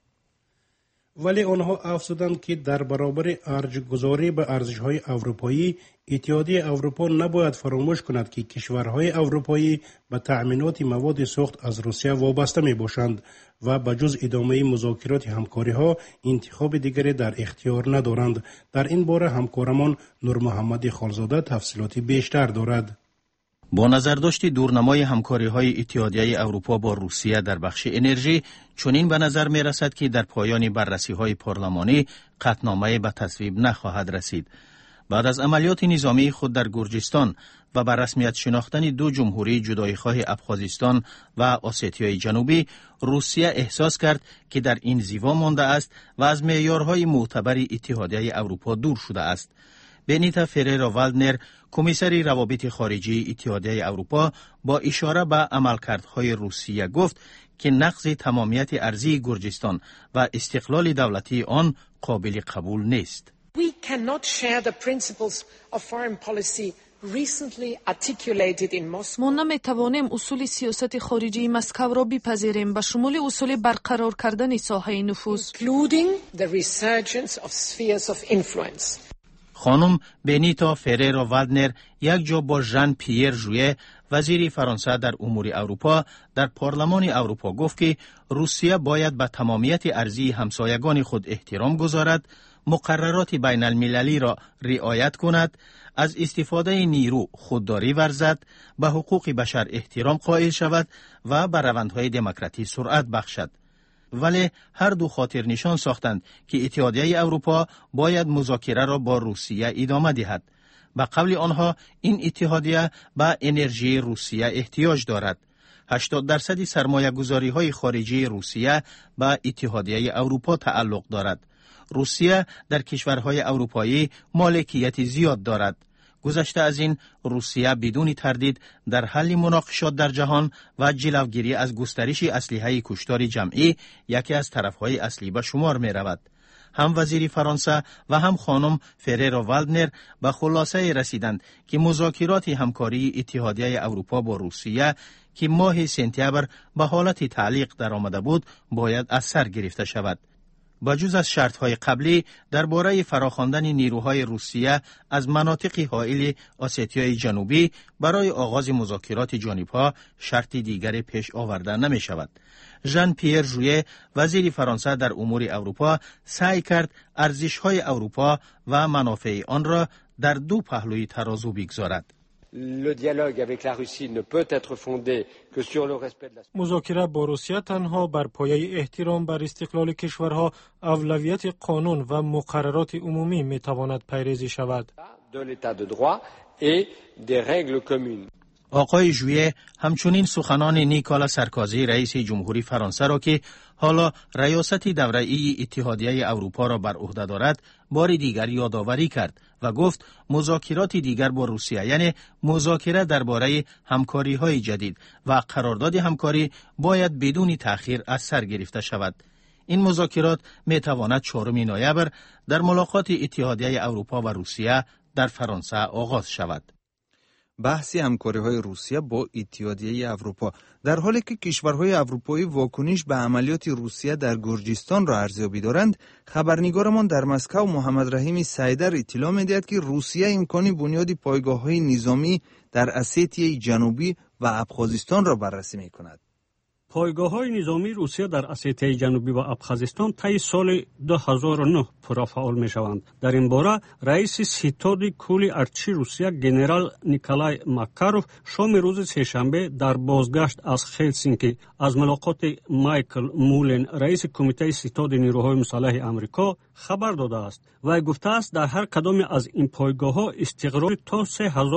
ولی آنها افزودند که در برابر ارجح‌گذاری به ارزش‌های اروپایی، اتحادیه اروپا نباید فراموش کند که کشورهای اروپایی به تأمینات مواد سوخت از روسیه وابسته می‌باشند و بجز ادامه مذاکرات همکاری‌ها انتخاب دیگری در اختیار ندارند. در این باره همکارمان نور محمد خالزاده تفصیلاتی بیشتر دارد. با نظرداشت دورنمای همکاری‌های اتحادیه اروپا با روسیه در بخش انرژی، چنین به نظر می‌رسد که در پایان بررسی‌های پارلمانی قطعنامه به تصویب نخواهد رسید. بعد از عملیات نظامی خود در گرجستان و بر رسمیت شناختن دو جمهوری جدایی‌خواه ابخازستان و اسیتیای جنوبی، روسیه احساس کرد که در این زیوا مانده است و از معیارهای معتبر اتحادیه اروپا دور شده است. بنیتا فررا والدنر، کمیسر روابط خارجی اتحادیه اروپا، با اشاره به عملکردهای روسیه گفت که نقض تمامیت ارضی گرجستان و استقلال دولتی آن قابل قبول نیست. We cannot share the principles of foreign policy recently articulated in Moscow. ما نمی‌توانیم اصول سیاست خارجی مسکو را بپذیریم به شمول اصول برقرار کردن ساحه نفوذ، including the resurgence of spheres of influence. خانم بنیتا فررا والدنر یک جا با ژان پیر ژویه، وزیر فرانسه در امور اروپا، در پارلمان اروپا گفت که روسیه باید به تمامیت ارضی همسایگان خود احترام گذارد، مقررات بین المللی را رعایت کند، از استفاده نیرو خودداری ورزد، به حقوق بشر احترام قائل شود و به روندهای دموکراتی سرعت بخشد. ولی هر دو خاطر نشان ساختند که اتحادیه اروپا باید مذاکره را با روسیه ادامه دهد. به قول آنها این اتحادیه به انرژی روسیه احتیاج دارد. 80% سرمایه گذاری های خارجی روسیه به اتحادیه اروپا تعلق دارد. روسیه در کشورهای اروپایی مالکیت زیاد دارد. گذشته از این، روسیه بدون تردید در حل مناقشات در جهان و جلوگیری از گسترش اسلحه کشتار جمعی یکی از طرفهای اصلی به شمار می رود. هم وزیر فرانسه و هم خانم فررا والدنر به خلاصه رسیدند که مذاکرات همکاری اتحادیه اروپا با روسیه که ماه سپتامبر به حالت تعلیق در آمده بود باید از سر گرفته شود. بجز از شرطهای قبلی درباره فراخواندن نیروهای روسیه از مناطق حائل اسیتیای جنوبی برای آغاز مذاکرات جانبها شرط دیگری پیش آورده نمی شود. ژان پیر ژویه، وزیر فرانسه در امور اروپا، سعی کرد ارزش‌های اروپا و منافع آن را در دو پهلوی ترازو بگذارد. مذاکره با روسیه تنها بر پایه احترام بر استقلال کشورها، اولویت قانون و مقررات عمومی میتواند پیریزی شود. آقای ژویه همچنین سخنان نیکولا سارکوزی رئیس جمهوری فرانسه را که حالا ریاست دوره‌ای اتحادیه اروپا را بر عهده دارد بار دیگر یادآوری کرد و گفت مذاکرات دیگر با روسیه، یعنی مذاکره درباره همکاری‌های جدید و قرارداد همکاری، باید بدون تأخیر از سر گرفته شود. این مذاکرات میتواند 4 نوامبر در ملاقات اتحادیه اروپا و روسیه در فرانسه آغاز شود. بحث همکاری‌های روسیه با اتحادیه اروپا در حالی که کشورهای اروپایی واکنش به عملیات روسیه در گرجستان را ارزیابی دارند، خبرنگارمان در مسکو محمد رحیم سیدر اطلاع می‌دهد که روسیه امکان بنیاد پایگاه‌های نظامی در اسیتیای جنوبی و ابخازستان را بررسی می‌کند. پایگاه‌های نظامی روسیه در اسیته جنوبی و ابخازستان طی سال 2009 پرفعال می‌شوند. در این باره رئیس ستاد کل ارتش روسیه گنرال نیکولای ماکاروف شام روز سه‌شنبه در بازگشت از هلسینکی از ملاقات مایکل مولن رئیس کمیته ستاد نیروهای مسلح آمریکا خبر داده است. وی گفته است در هر کدام از این پایگاه‌ها استقرار تا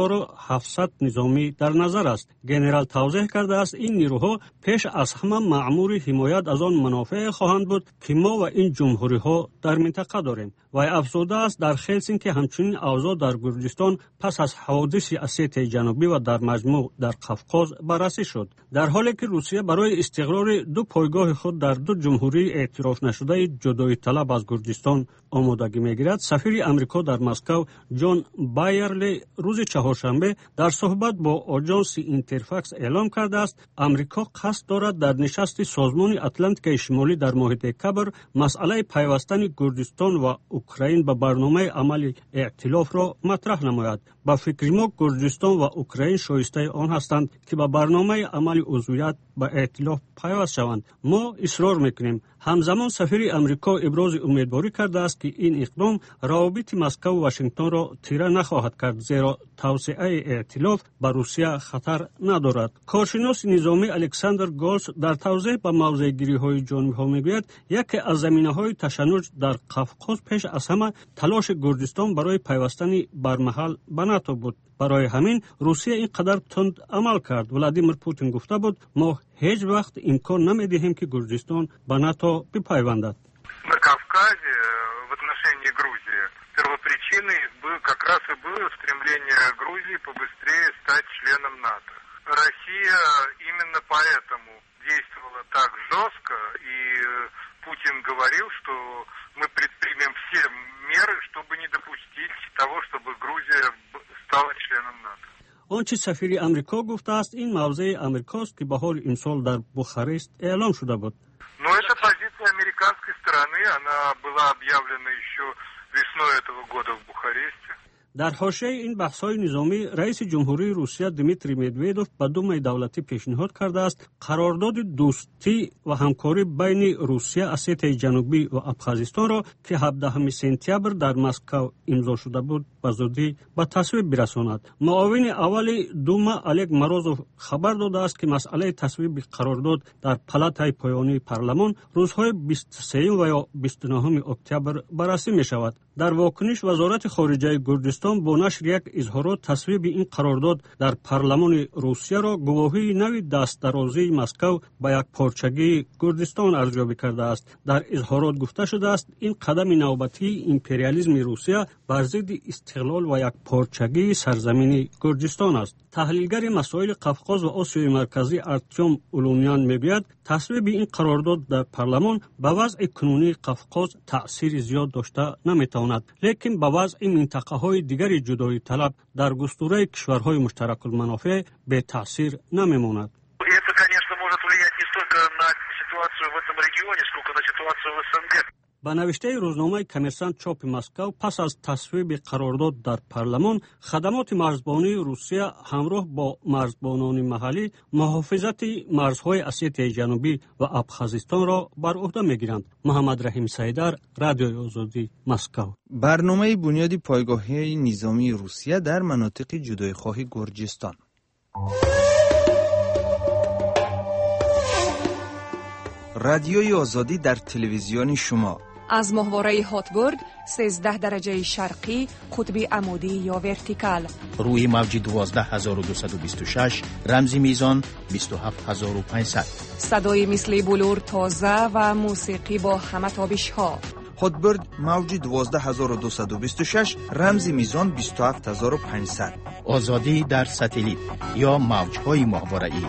3700 نظامی در نظر است. گنرال توضیح کرده است این نیروها پیش از همه مأمور حمایت از آن منافع خواهند بود که ما و این جمهوری‌ها در منطقه داریم. و افزوده است در هلسینکی همچنین اوضاع در گرجستان پس از حوادث اسیته جنوبی و در مجموع در قفقاز بررسی شد. در حالی که روسیه برای استقرار دو پایگاه خود در دو جمهوری اعتراف نشده جدایی طلب از گرجستان آمادگی می‌گیرد، سفیر آمریکا در مسکو جان بایرلی روز چهارشنبه در صحبت با آژانس اینترفاکس اعلام کرده است آمریکا قصد دارد در نشست سازمان اتلانتیک شمالی در محیط کبر مسئله پیوستن گرجستان و اوکراین به برنامه عمل ائتلاف را مطرح نماید. با فکر ما گرجستان و اوکراین شایسته آن هستند که به برنامه عمل عضویت به ائتلاف پیوست شوند. ما اصرار میکنیم. همزمان سفیر آمریکا ابراز امیدواری کرده است که این اقدام روابط مسکو و واشنگتن را تیره نخواهد کرد، زیرا توسعه ائتلاف به روسیه خطر ندارد. کارشناس نظامی الکساندر گالس در توضیح به موضع‌گیری‌های جانبی‌ها میگوید یکی از زمینه‌های تشنج در قفقاز پیش از همه تلاش گرجستان برای پیوستن برمحل به ناتو بود. برای همین روسیه اینقدر تند عمل کرد. ولادیمیر پوتین گفته بود ما هیچ وقت امکان نمیدهیم که گرجستان به ناتو بپیوندد. На Кавказе в отношении Грузии первопричиной как раз и было стремление Грузии побыстрее стать членом НАТО. Россия именно поэтому действовала так жестко, и Путин говорил, что мы предпримем все меры, чтобы не допустить того, чтобы Грузия стала членом НАТО. آنچه سفیر آمریکا گفته است این موضع آمریکاست که به حال امسال در بخارست اعلام شده بود. Но это позиция американской стороны, она была объявлена еще весной этого года в Бухаресте. در حاشیه این بحث‌های نظامی رئیس جمهوری روسیه دیمیتری مدویدوف به دومای دولتی پیشنهاد کرده است قرارداد دوستی و همکاری بین روسیه، اسیته جنوبی و ابخازستان را که 17 سپتامبر در مسکو امضا شده بود به زودی به تصویب برساند. معاون اول دوما الگ مروزوف خبر داده است که مسئله تصویب قرارداد در پالاتای پایانی پارلمان روزهای 23 و یا 29 اکتبر بررسی می شود. در واکنش وزارت خارجه گرجستان با نشر یک اظهارات تصویب این قرارداد در پارلمان روسیه را گواهی نوی دست درازی مسکو به یک پارچگی گرجستان ارزیابی کرده است. در اظهارات گفته شده است این قدم نوبتی امپریالیسم روسیه بر ضد استقلال و یک پارچگی سرزمین گرجستان است. تحلیلگر مسائل قفقاز و آسیای مرکزی ارتیوم اولونیان میگوید تصویب این قرارداد در پارلمان به وضع کنونی قفقاز تأثیر زیاد داشته نمیتواند، لیکن به وضع منطقه‌های دیگر جدایی طلب در گستره کشورهای مشترک المنافع به تأثیر نمیماند. Это, конечно, может влиять не столько на ситуацию в этом регионе, сколько на ситуацию в СНГ. با نوشته روزنامه کمرسانت چاپ مسکو پس از تصویب قرارداد در پارلمان خدمات مرزبانی روسیه همراه با مرزبانان محلی محافظت مرزهای اسیته جنوبی و ابخازستان را بر عهده میگیرند. محمد رحیم سیدر، رادیوی آزادی، مسکو. برنامه بنیاد پایگاه‌های نظامی روسیه در مناطق جدایخواه گرجستان. رادیوی آزادی در تلویزیون شما از ماهواره هاتبرد 13 درجه شرقی قطب عمودی یا ورتیکال روی موج 12226 رمزی میزان 27500 صدای مثل بلور تازه و موسیقی با همه تابش ها. هاتبرد موج 12226 رمزی میزان 27500 آزادی در ساتلیت یا موج‌های ماهواره‌ای.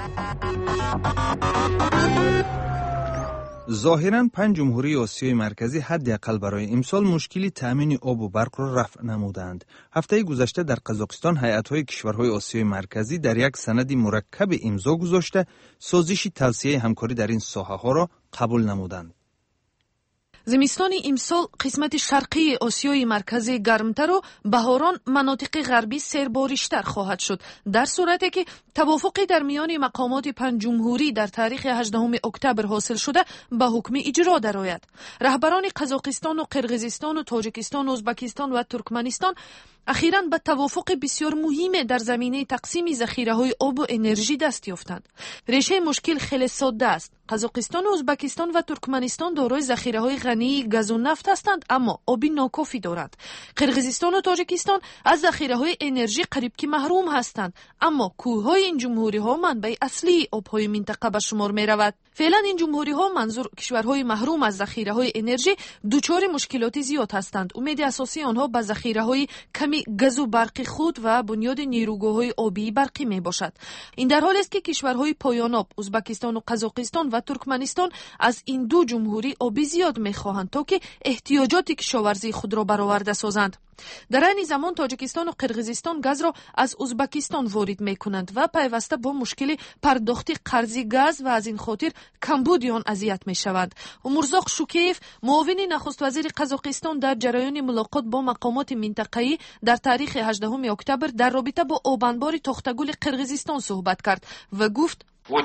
ظاهراً 5 جمهوری آسیای مرکزی حداقل برای امسال مشکلی تامین آب و برق را رفع نمودند. هفته گذشته در قزاقستان هیئت‌های کشورهای آسیای مرکزی در یک سند مرکب امضا گذاشته سازش توسعه همکاری در این ساحه‌ها را قبول نمودند. زمستان امسال قسمت شرقی آسیای مرکزی گرمتر و بهاران مناطق غربی سرباریشتر خواهد شد، در صورتی که توافقی در میان مقامات پنج جمهوری در تاریخ 18 اکتبر حاصل شده به حکم اجرا درآید. رهبران قزاقستان و قرقیزستان و تاجیکستان و ازبکستان و ترکمنستان اخیراً به توافق بسیار مهم در زمینه تقسیم ذخیره‌های آب و انرژی دست یافتند. ریشه مشکل خیلی ساده است. قزاقستان و ازبکستان و ترکمنستان دارای ذخیره‌های غنی گاز و نفت هستند، اما آبی ناکافی دارند. قرقیزستان و تاجیکستان از ذخیره‌های انرژی قریب که محروم هستند، اما کوههای این جمهوری‌ها منبع اصلی آب‌های منطقه به شمار می‌رود. فعلا این جمهوری‌ها منظور کشورهای محروم از ذخیره‌های انرژی دچار مشکلات زیاد هستند. امید اساسی آنها به ذخیره‌های کمی گاز و برق خود و بنیاد نیروگاه‌های آبی برقی میباشد. این در حالی است که کشورهای پایان‌آب ازبکستان و قزاقستان و ترکمنستان از این دو جمهوری آبی زیاد می‌خواهند تا که احتیاجات کشاورزی خود را برآورده سازند. در این زمان تاجیکستان و قرقیزستان گاز را از ازبکستان وارد می‌کنند و پیوسته با مشکل پرداخت قرضی گاز و از این خاطر کمبود آن اذیت می‌شوند. امورزاق شوکیف، معاون نخست وزیر قزاقستان، در جریان ملاقات با مقامات منطقه‌ای در تاریخ 18 اکتبر در رابطه با آبانبار تختگل قرقیزستان صحبت کرد و گفت: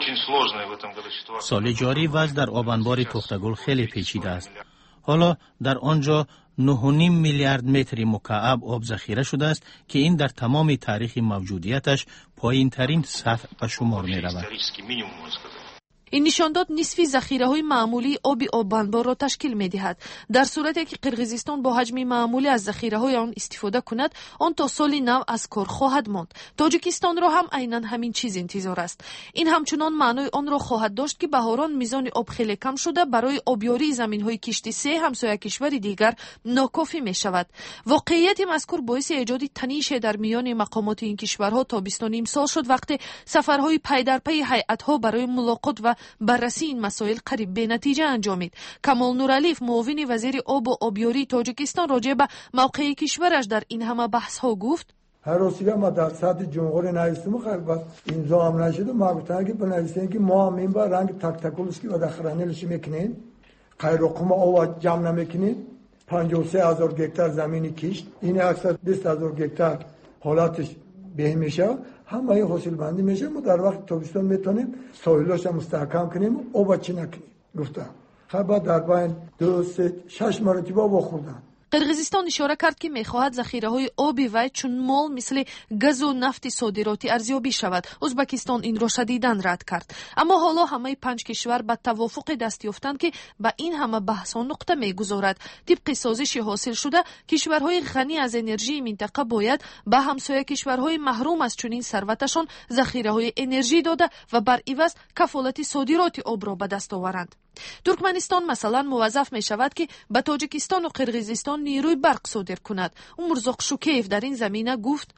سال جاری وضع در آبانبار تختگل خیلی پیچیده است. حالا در آنجا 9.5 میلیارد متر مکعب آب ذخیره شده است که این در تمام تاریخ موجودیتش پایین ترین سطح به شمار می رود. این نشان داد نصف ذخیره‌های معمولی آب آبانبار را تشکیل می‌دهد. در صورتی که قرقیزستان با حجم معمولی از ذخیره‌های آن استفاده کند، آن تا سال نو از کار خواهد ماند. تاجیکستان را هم عیناً همین چیز انتظار است. این همچنان معنای آن را خواهد داشت که بهاران میزان آب خیلی کم شده برای آبیاری زمین‌های کشتی سه همسایه کشور دیگر ناکافی می‌شود. واقعیت مذکور باعث ایجاد تنش در میان مقامات این کشورها تابستان امسال شد، وقتی سفرهای پی در پی هیئت‌ها برای ملاقات و بررسی این مسائل قریب به نتیجه انجامید. کمال نورالیف، معاون وزیر آب و آبیاری تاجیکستان، راجع به موقع کشورش در این همه بحث ها گفت: هر روزیگه ما در سطح جمهوری نویسیم خیلی امضا هم نشده، ما گفتن که بنویسیم که ما همین با رنگ تک تکولش که و خرانیلش میکنین قیرقم آب جمع نمیکنین. 53,000 گکتار زمینی کشت، این اکثر 20,000 گکتار حالاتش به میشه، همه حاصل بندی میشه. ما در وقت تابستان میتونیم ساحلاش مستحکم کنیم، آب چی نکنیم. گفتم خب در بین 2-6 مرتبه آب خوردن. قرقیزستان اشاره کرد که میخواهد ذخیره‌های آبی و چون مال مثل گاز و نفت صادراتی ارزیابی شود. ازبکستان این را شدیداً رد کرد. اما حالا همه 5 کشور به توافق دست یافتند که به این همه بحث نقطه میگذارد. طبق سازش حاصل شده، کشورهای غنی از انرژی منطقه باید به همسایه کشورهای محروم از چنین ثروتشان ذخیره‌های انرژی داده و بر عوض کفالت صادرات آب را به دست آورند. ترکمنستان مثلا موظف می شود که به تاجیکستان و قرقیزستان نیروی برق صادر کند. امورزاق شوکیف در این زمینه گفت: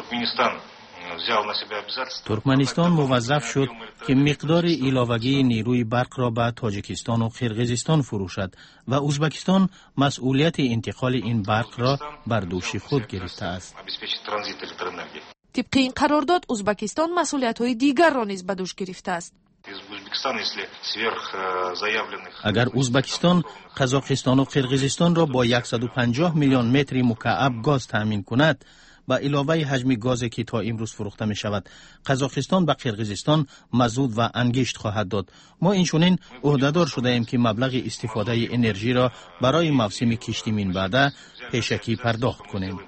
ترکمنستان موظف شد که مقدار علاوگی نیروی برق را به تاجیکستان و قرقیزستان فروشد و ازبکستان مسئولیت انتقال این برق را بر دوش خود گرفته است. طبق این قرارداد ازبکستان مسئولیت‌های دیگر را نیز به دوش گرفته است. اگر ازبکستان، قزاقستان و قرقیزستان را با 150 میلیون متر مکعب گاز تامین کند، با علاوه حجم گازی که تا امروز فروخته می شود، قزاقستان به قرقیزستان مزود و انگشت خواهد داد. ما اینچنین عهدهدار شده ایم که مبلغ استفاده انرژی را برای موسم کشتی من بعد پیشکی پرداخت کنیم.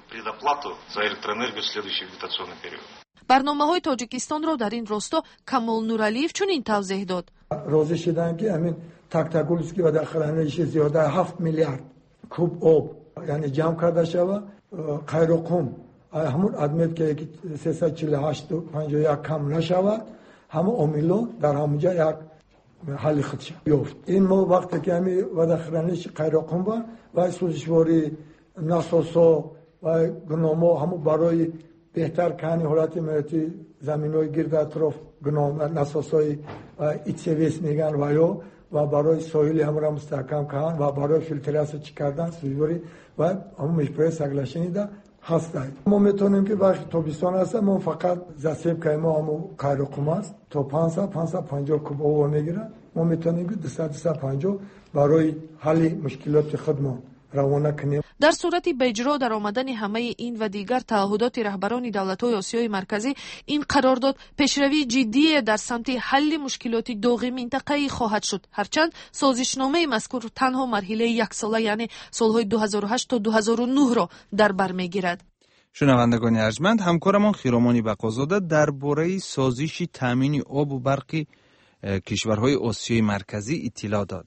برنامه‌های تاجیکستان را در این راستا کمال نورالیف چنین توضیح داد: راضی شدن که همین تک تکولش که در خرانه‌اش زیاده 7 میلیارد کوب آب یعنی جمع کرده شود. قیرقم همون ادمیت که 348.51 کم نشود، همه عاملان در همونجا یک حل خود یافت. این ما وقتی که همین و خرانه‌اش قیرقم و سوزشواری ناساسا و گناما همون برای بهتر کنی حالت مرتی زمین‌های گرد اطراف گناه نساسای ایتسویس میگن و برای ساحل هم را مستحکم کردن و برای فیلتراسیون چی کردن سوزوری و همون مشپره سگلشنی ده هست. ما میتونیم که وقتی تابستان هست ما فقط زسیب که ما همو قیرقم است تا 550 کوب آب میگیره. ما میتونیم که 250 برای حل مشکلات خودمان روانه کنیم. در صورت به اجرا در آمدن همه این و دیگر تعهدات رهبران دولت‌های آسیای مرکزی، این قرارداد پیشروی جدی در سمت حل مشکلات داغ منطقه‌ای خواهد شد. هرچند سازشنامه مذکور تنها مرحله یک ساله یعنی سالهای 2008 تا 2009 را در بر میگیرد. شنوندگان ارجمند، همکارمان خیرامانی بقازاده درباره سازش تامین آب و برق کشورهای آسیای مرکزی اطلاع داد.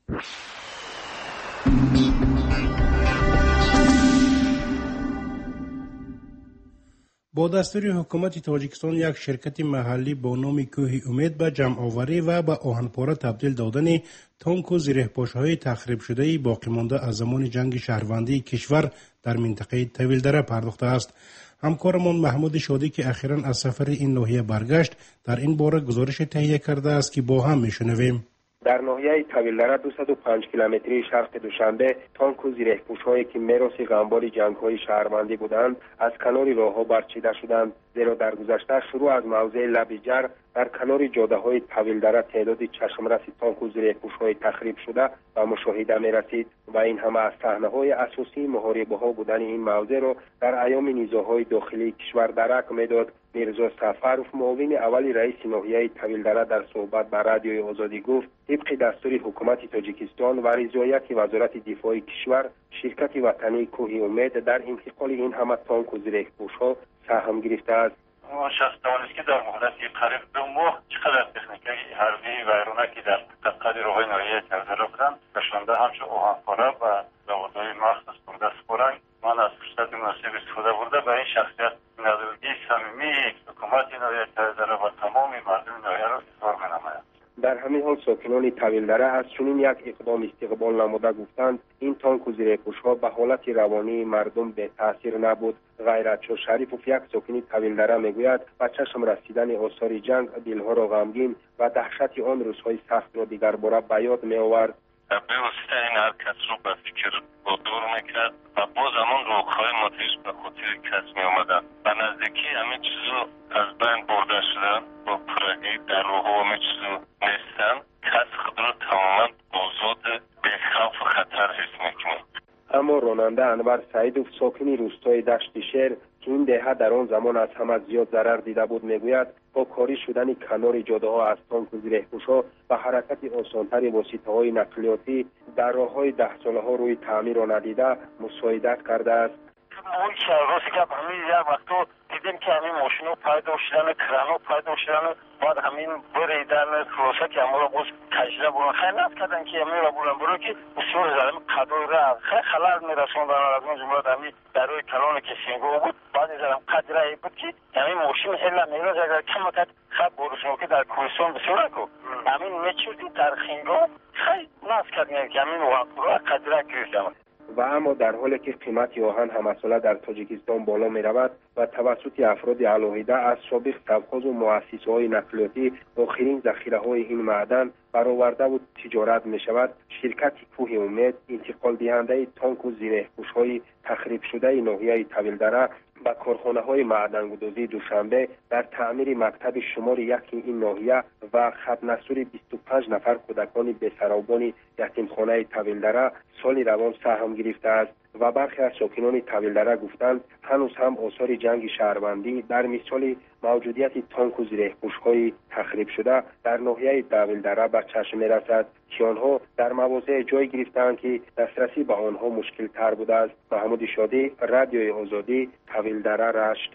با دستور حکومت تاجیکستان یک شرکت محلی با نام کوه امید به جمع آوری و به آهنپاره تبدیل دادن تانک و زیره‌پاشه‌های تخریب شده باقی مانده از زمان جنگ شهروندی کشور در منطقه طویلدره پرداخته است. همکارمان محمود شادی که اخیراً از سفر این ناحیه برگشت در این باره گزارش تهیه کرده است که با هم میشنویم. در ناحیه طویلدره 205 کیلومتری شرق دوشنبه تانک و زیره‌پوش‌هایی که میراث غمبار جنگ‌های شهروندی بودند از کنار راه‌ها برچیده شدند، زیرا در گذشته شروع از موضع لب جر در کنار جاده‌های طویلدره تعداد چشمرس تانک و زیره‌پوش‌های تخریب شده و مشاهده می‌رسید و این همه از صحنه‌های اساسی محاربه‌ها بودن این موضع را در ایام نیزاهای داخلی کشور درک می‌داد. میرزا سفرов معاون اول رئیس ناحیه طویلدره در صحبت با رادیوی آزادی گفت طبق دستور حکومت تاجیکستان و رضایت وزارت دفاع کشور، شرکت وطنی کوه امید در انتقال این همه تانک و زیره‌پوش‌ها سهم گرفته است. ما شخص توانست که در مدت قریب 2 ماه چقدر تکنیک‌های حربی ویرانه که در قد راه‌های ناحیه طویلدره بودند کشانده همچون آهنپاره و زوادهای مخصوص برده سپارند. من از فرصت مناسب استفاده برده به این شخصیت نظرگی صمیمی حکومت ناحیه طویلدره و تمام مردم ناحیه را اظهار می‌نماید. در همین حال ساکنان طویلدره از چنین یک اقدام استقبال نموده گفتند این تانک و زیره‌پوش‌ها به حالت روانی مردم به تاثیر نبود. غیرت‌شاه شریفوف یک ساکن طویلدره میگوید با چشم رسیدن آثار جنگ دلها را غمگین و دهشت آن روزهای سخت را دیگر باره به یاد می‌آورد. به واسطه این هر کس رو به فکر وادار میکرد و باز همان روخهای ماتیش به خاطر کس میامدن. به نزدیکی همه چیزو از بین برده شدن با پرگی در روها همه چیزو نیستن. کس خود رو تماما آزاد به خوف و خطر حس میکنه. اما راننده انور سعیدوف ساکنی روستای دشت شهر که این دهه در آن زمان از همه زیاد ضرر دیده بود میگوید با کاری شدن کنار جاده‌ها از تانک و زیره‌پوش‌ها و حرکت آسان‌تر واسطه‌های نقلیاتی در راه‌های 10 ساله‌ها روی تعمیر ندیده مساعدت کرده است. اون شهرواسی که همین یک وقتا دیدیم که همین ماشینا پیدا شدن، کرانو پیدا شدن، بعد همین بریدن کلاسه که همون را باز کجره بودن خیلی نفت کردن که همین را بودن برو که بسیار زدن قدر را خیلی خلال میرسوندن از اون جمله همین در روی کلان که سینگو بود. بعد از هم قدره ای بود که همین ماشین خیلی میراز اگر کم کد خیلی برسون که در کوهستان بسیار کو همین میچودی در خینگو خیلی نفت کردن که همین را قدره گرفتن. و اما در حالی که قیمت آهن همساله در تاجیکستان بالا می رود و توسط افراد علاهیده از سابق سبخاز و مؤسسه‌های نقلیاتی آخرین ذخیره‌های این معدن برآورده و تجارت می شود، شرکت کوه امید انتقال دهنده تانک و زیره‌پوش‌های تخریب شده ناحیه طویلدره با کارخانه‌های معدن‌گدازی دوشنبه در تعمیر مکتب شمار 1 این ناحیه و خدمت‌نصور 25 نفر کودکان بی‌سرابان یتیمخانه طویلدره سال روان سهم گرفته است و برخی از ساکنان طویلدره گفتند هنوز هم آثار جنگ شهروندی در مثال موجودیت تانک و زیره‌پوش‌های تخریب شده در ناحیه طویلدره به چشم می‌رسد که آنها در مواضع جای گرفتند که دسترسی به آنها مشکل تر بوده است. محمود شادی، رادیوی آزادی، طویلدره، رشت.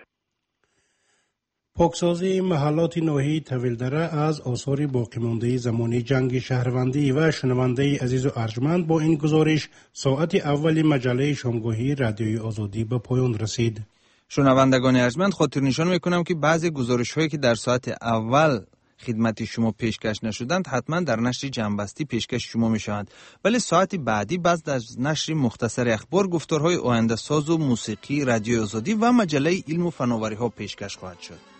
پاکسازی محلات ناحیه طویلدره از آثار باقی مانده زمانی جنگ شهروندی و شنونده عزیز و ارجمند با این گزارش ساعت اول مجله شامگاهی رادیوی آزادی به پایان رسید. شنوندگان ارجمند خاطر نشان میکنم که بعضی گزارش‌هایی که در ساعت اول خدمت شما پیشکش نشدند حتما در نشر جنبستی پیشکش شما میشوند، ولی ساعت بعدی بعد از نشر مختصر اخبار گفتارهای آینده ساز و موسیقی رادیوی آزادی و مجله علم و فناوری ها پیشکش خواهد شد.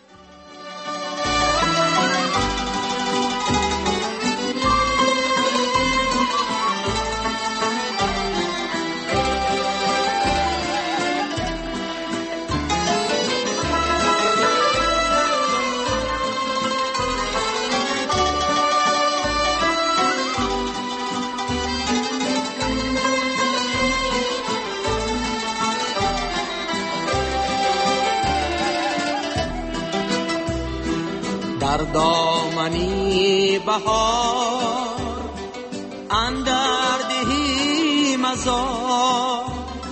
دمی بهار اندر دهی مزار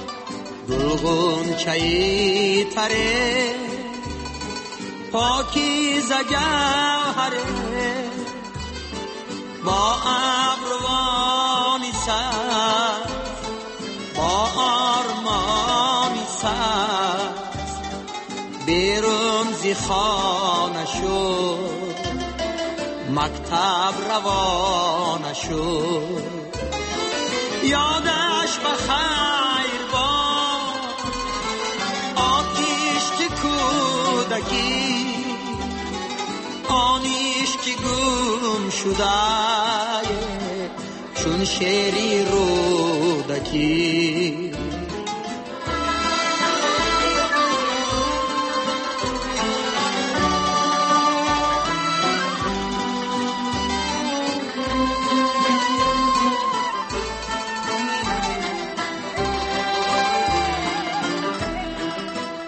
گلغنچه‌ای تره پاکیزه گوهره با ابروانی سر با آرمانی سر بیرون زی خانه شد مکتب روانه شد یادش بخیر باد آتیش که کودکی آنیش که گم شده چون شیری رودکی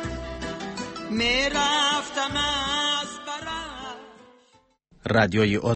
رادیوی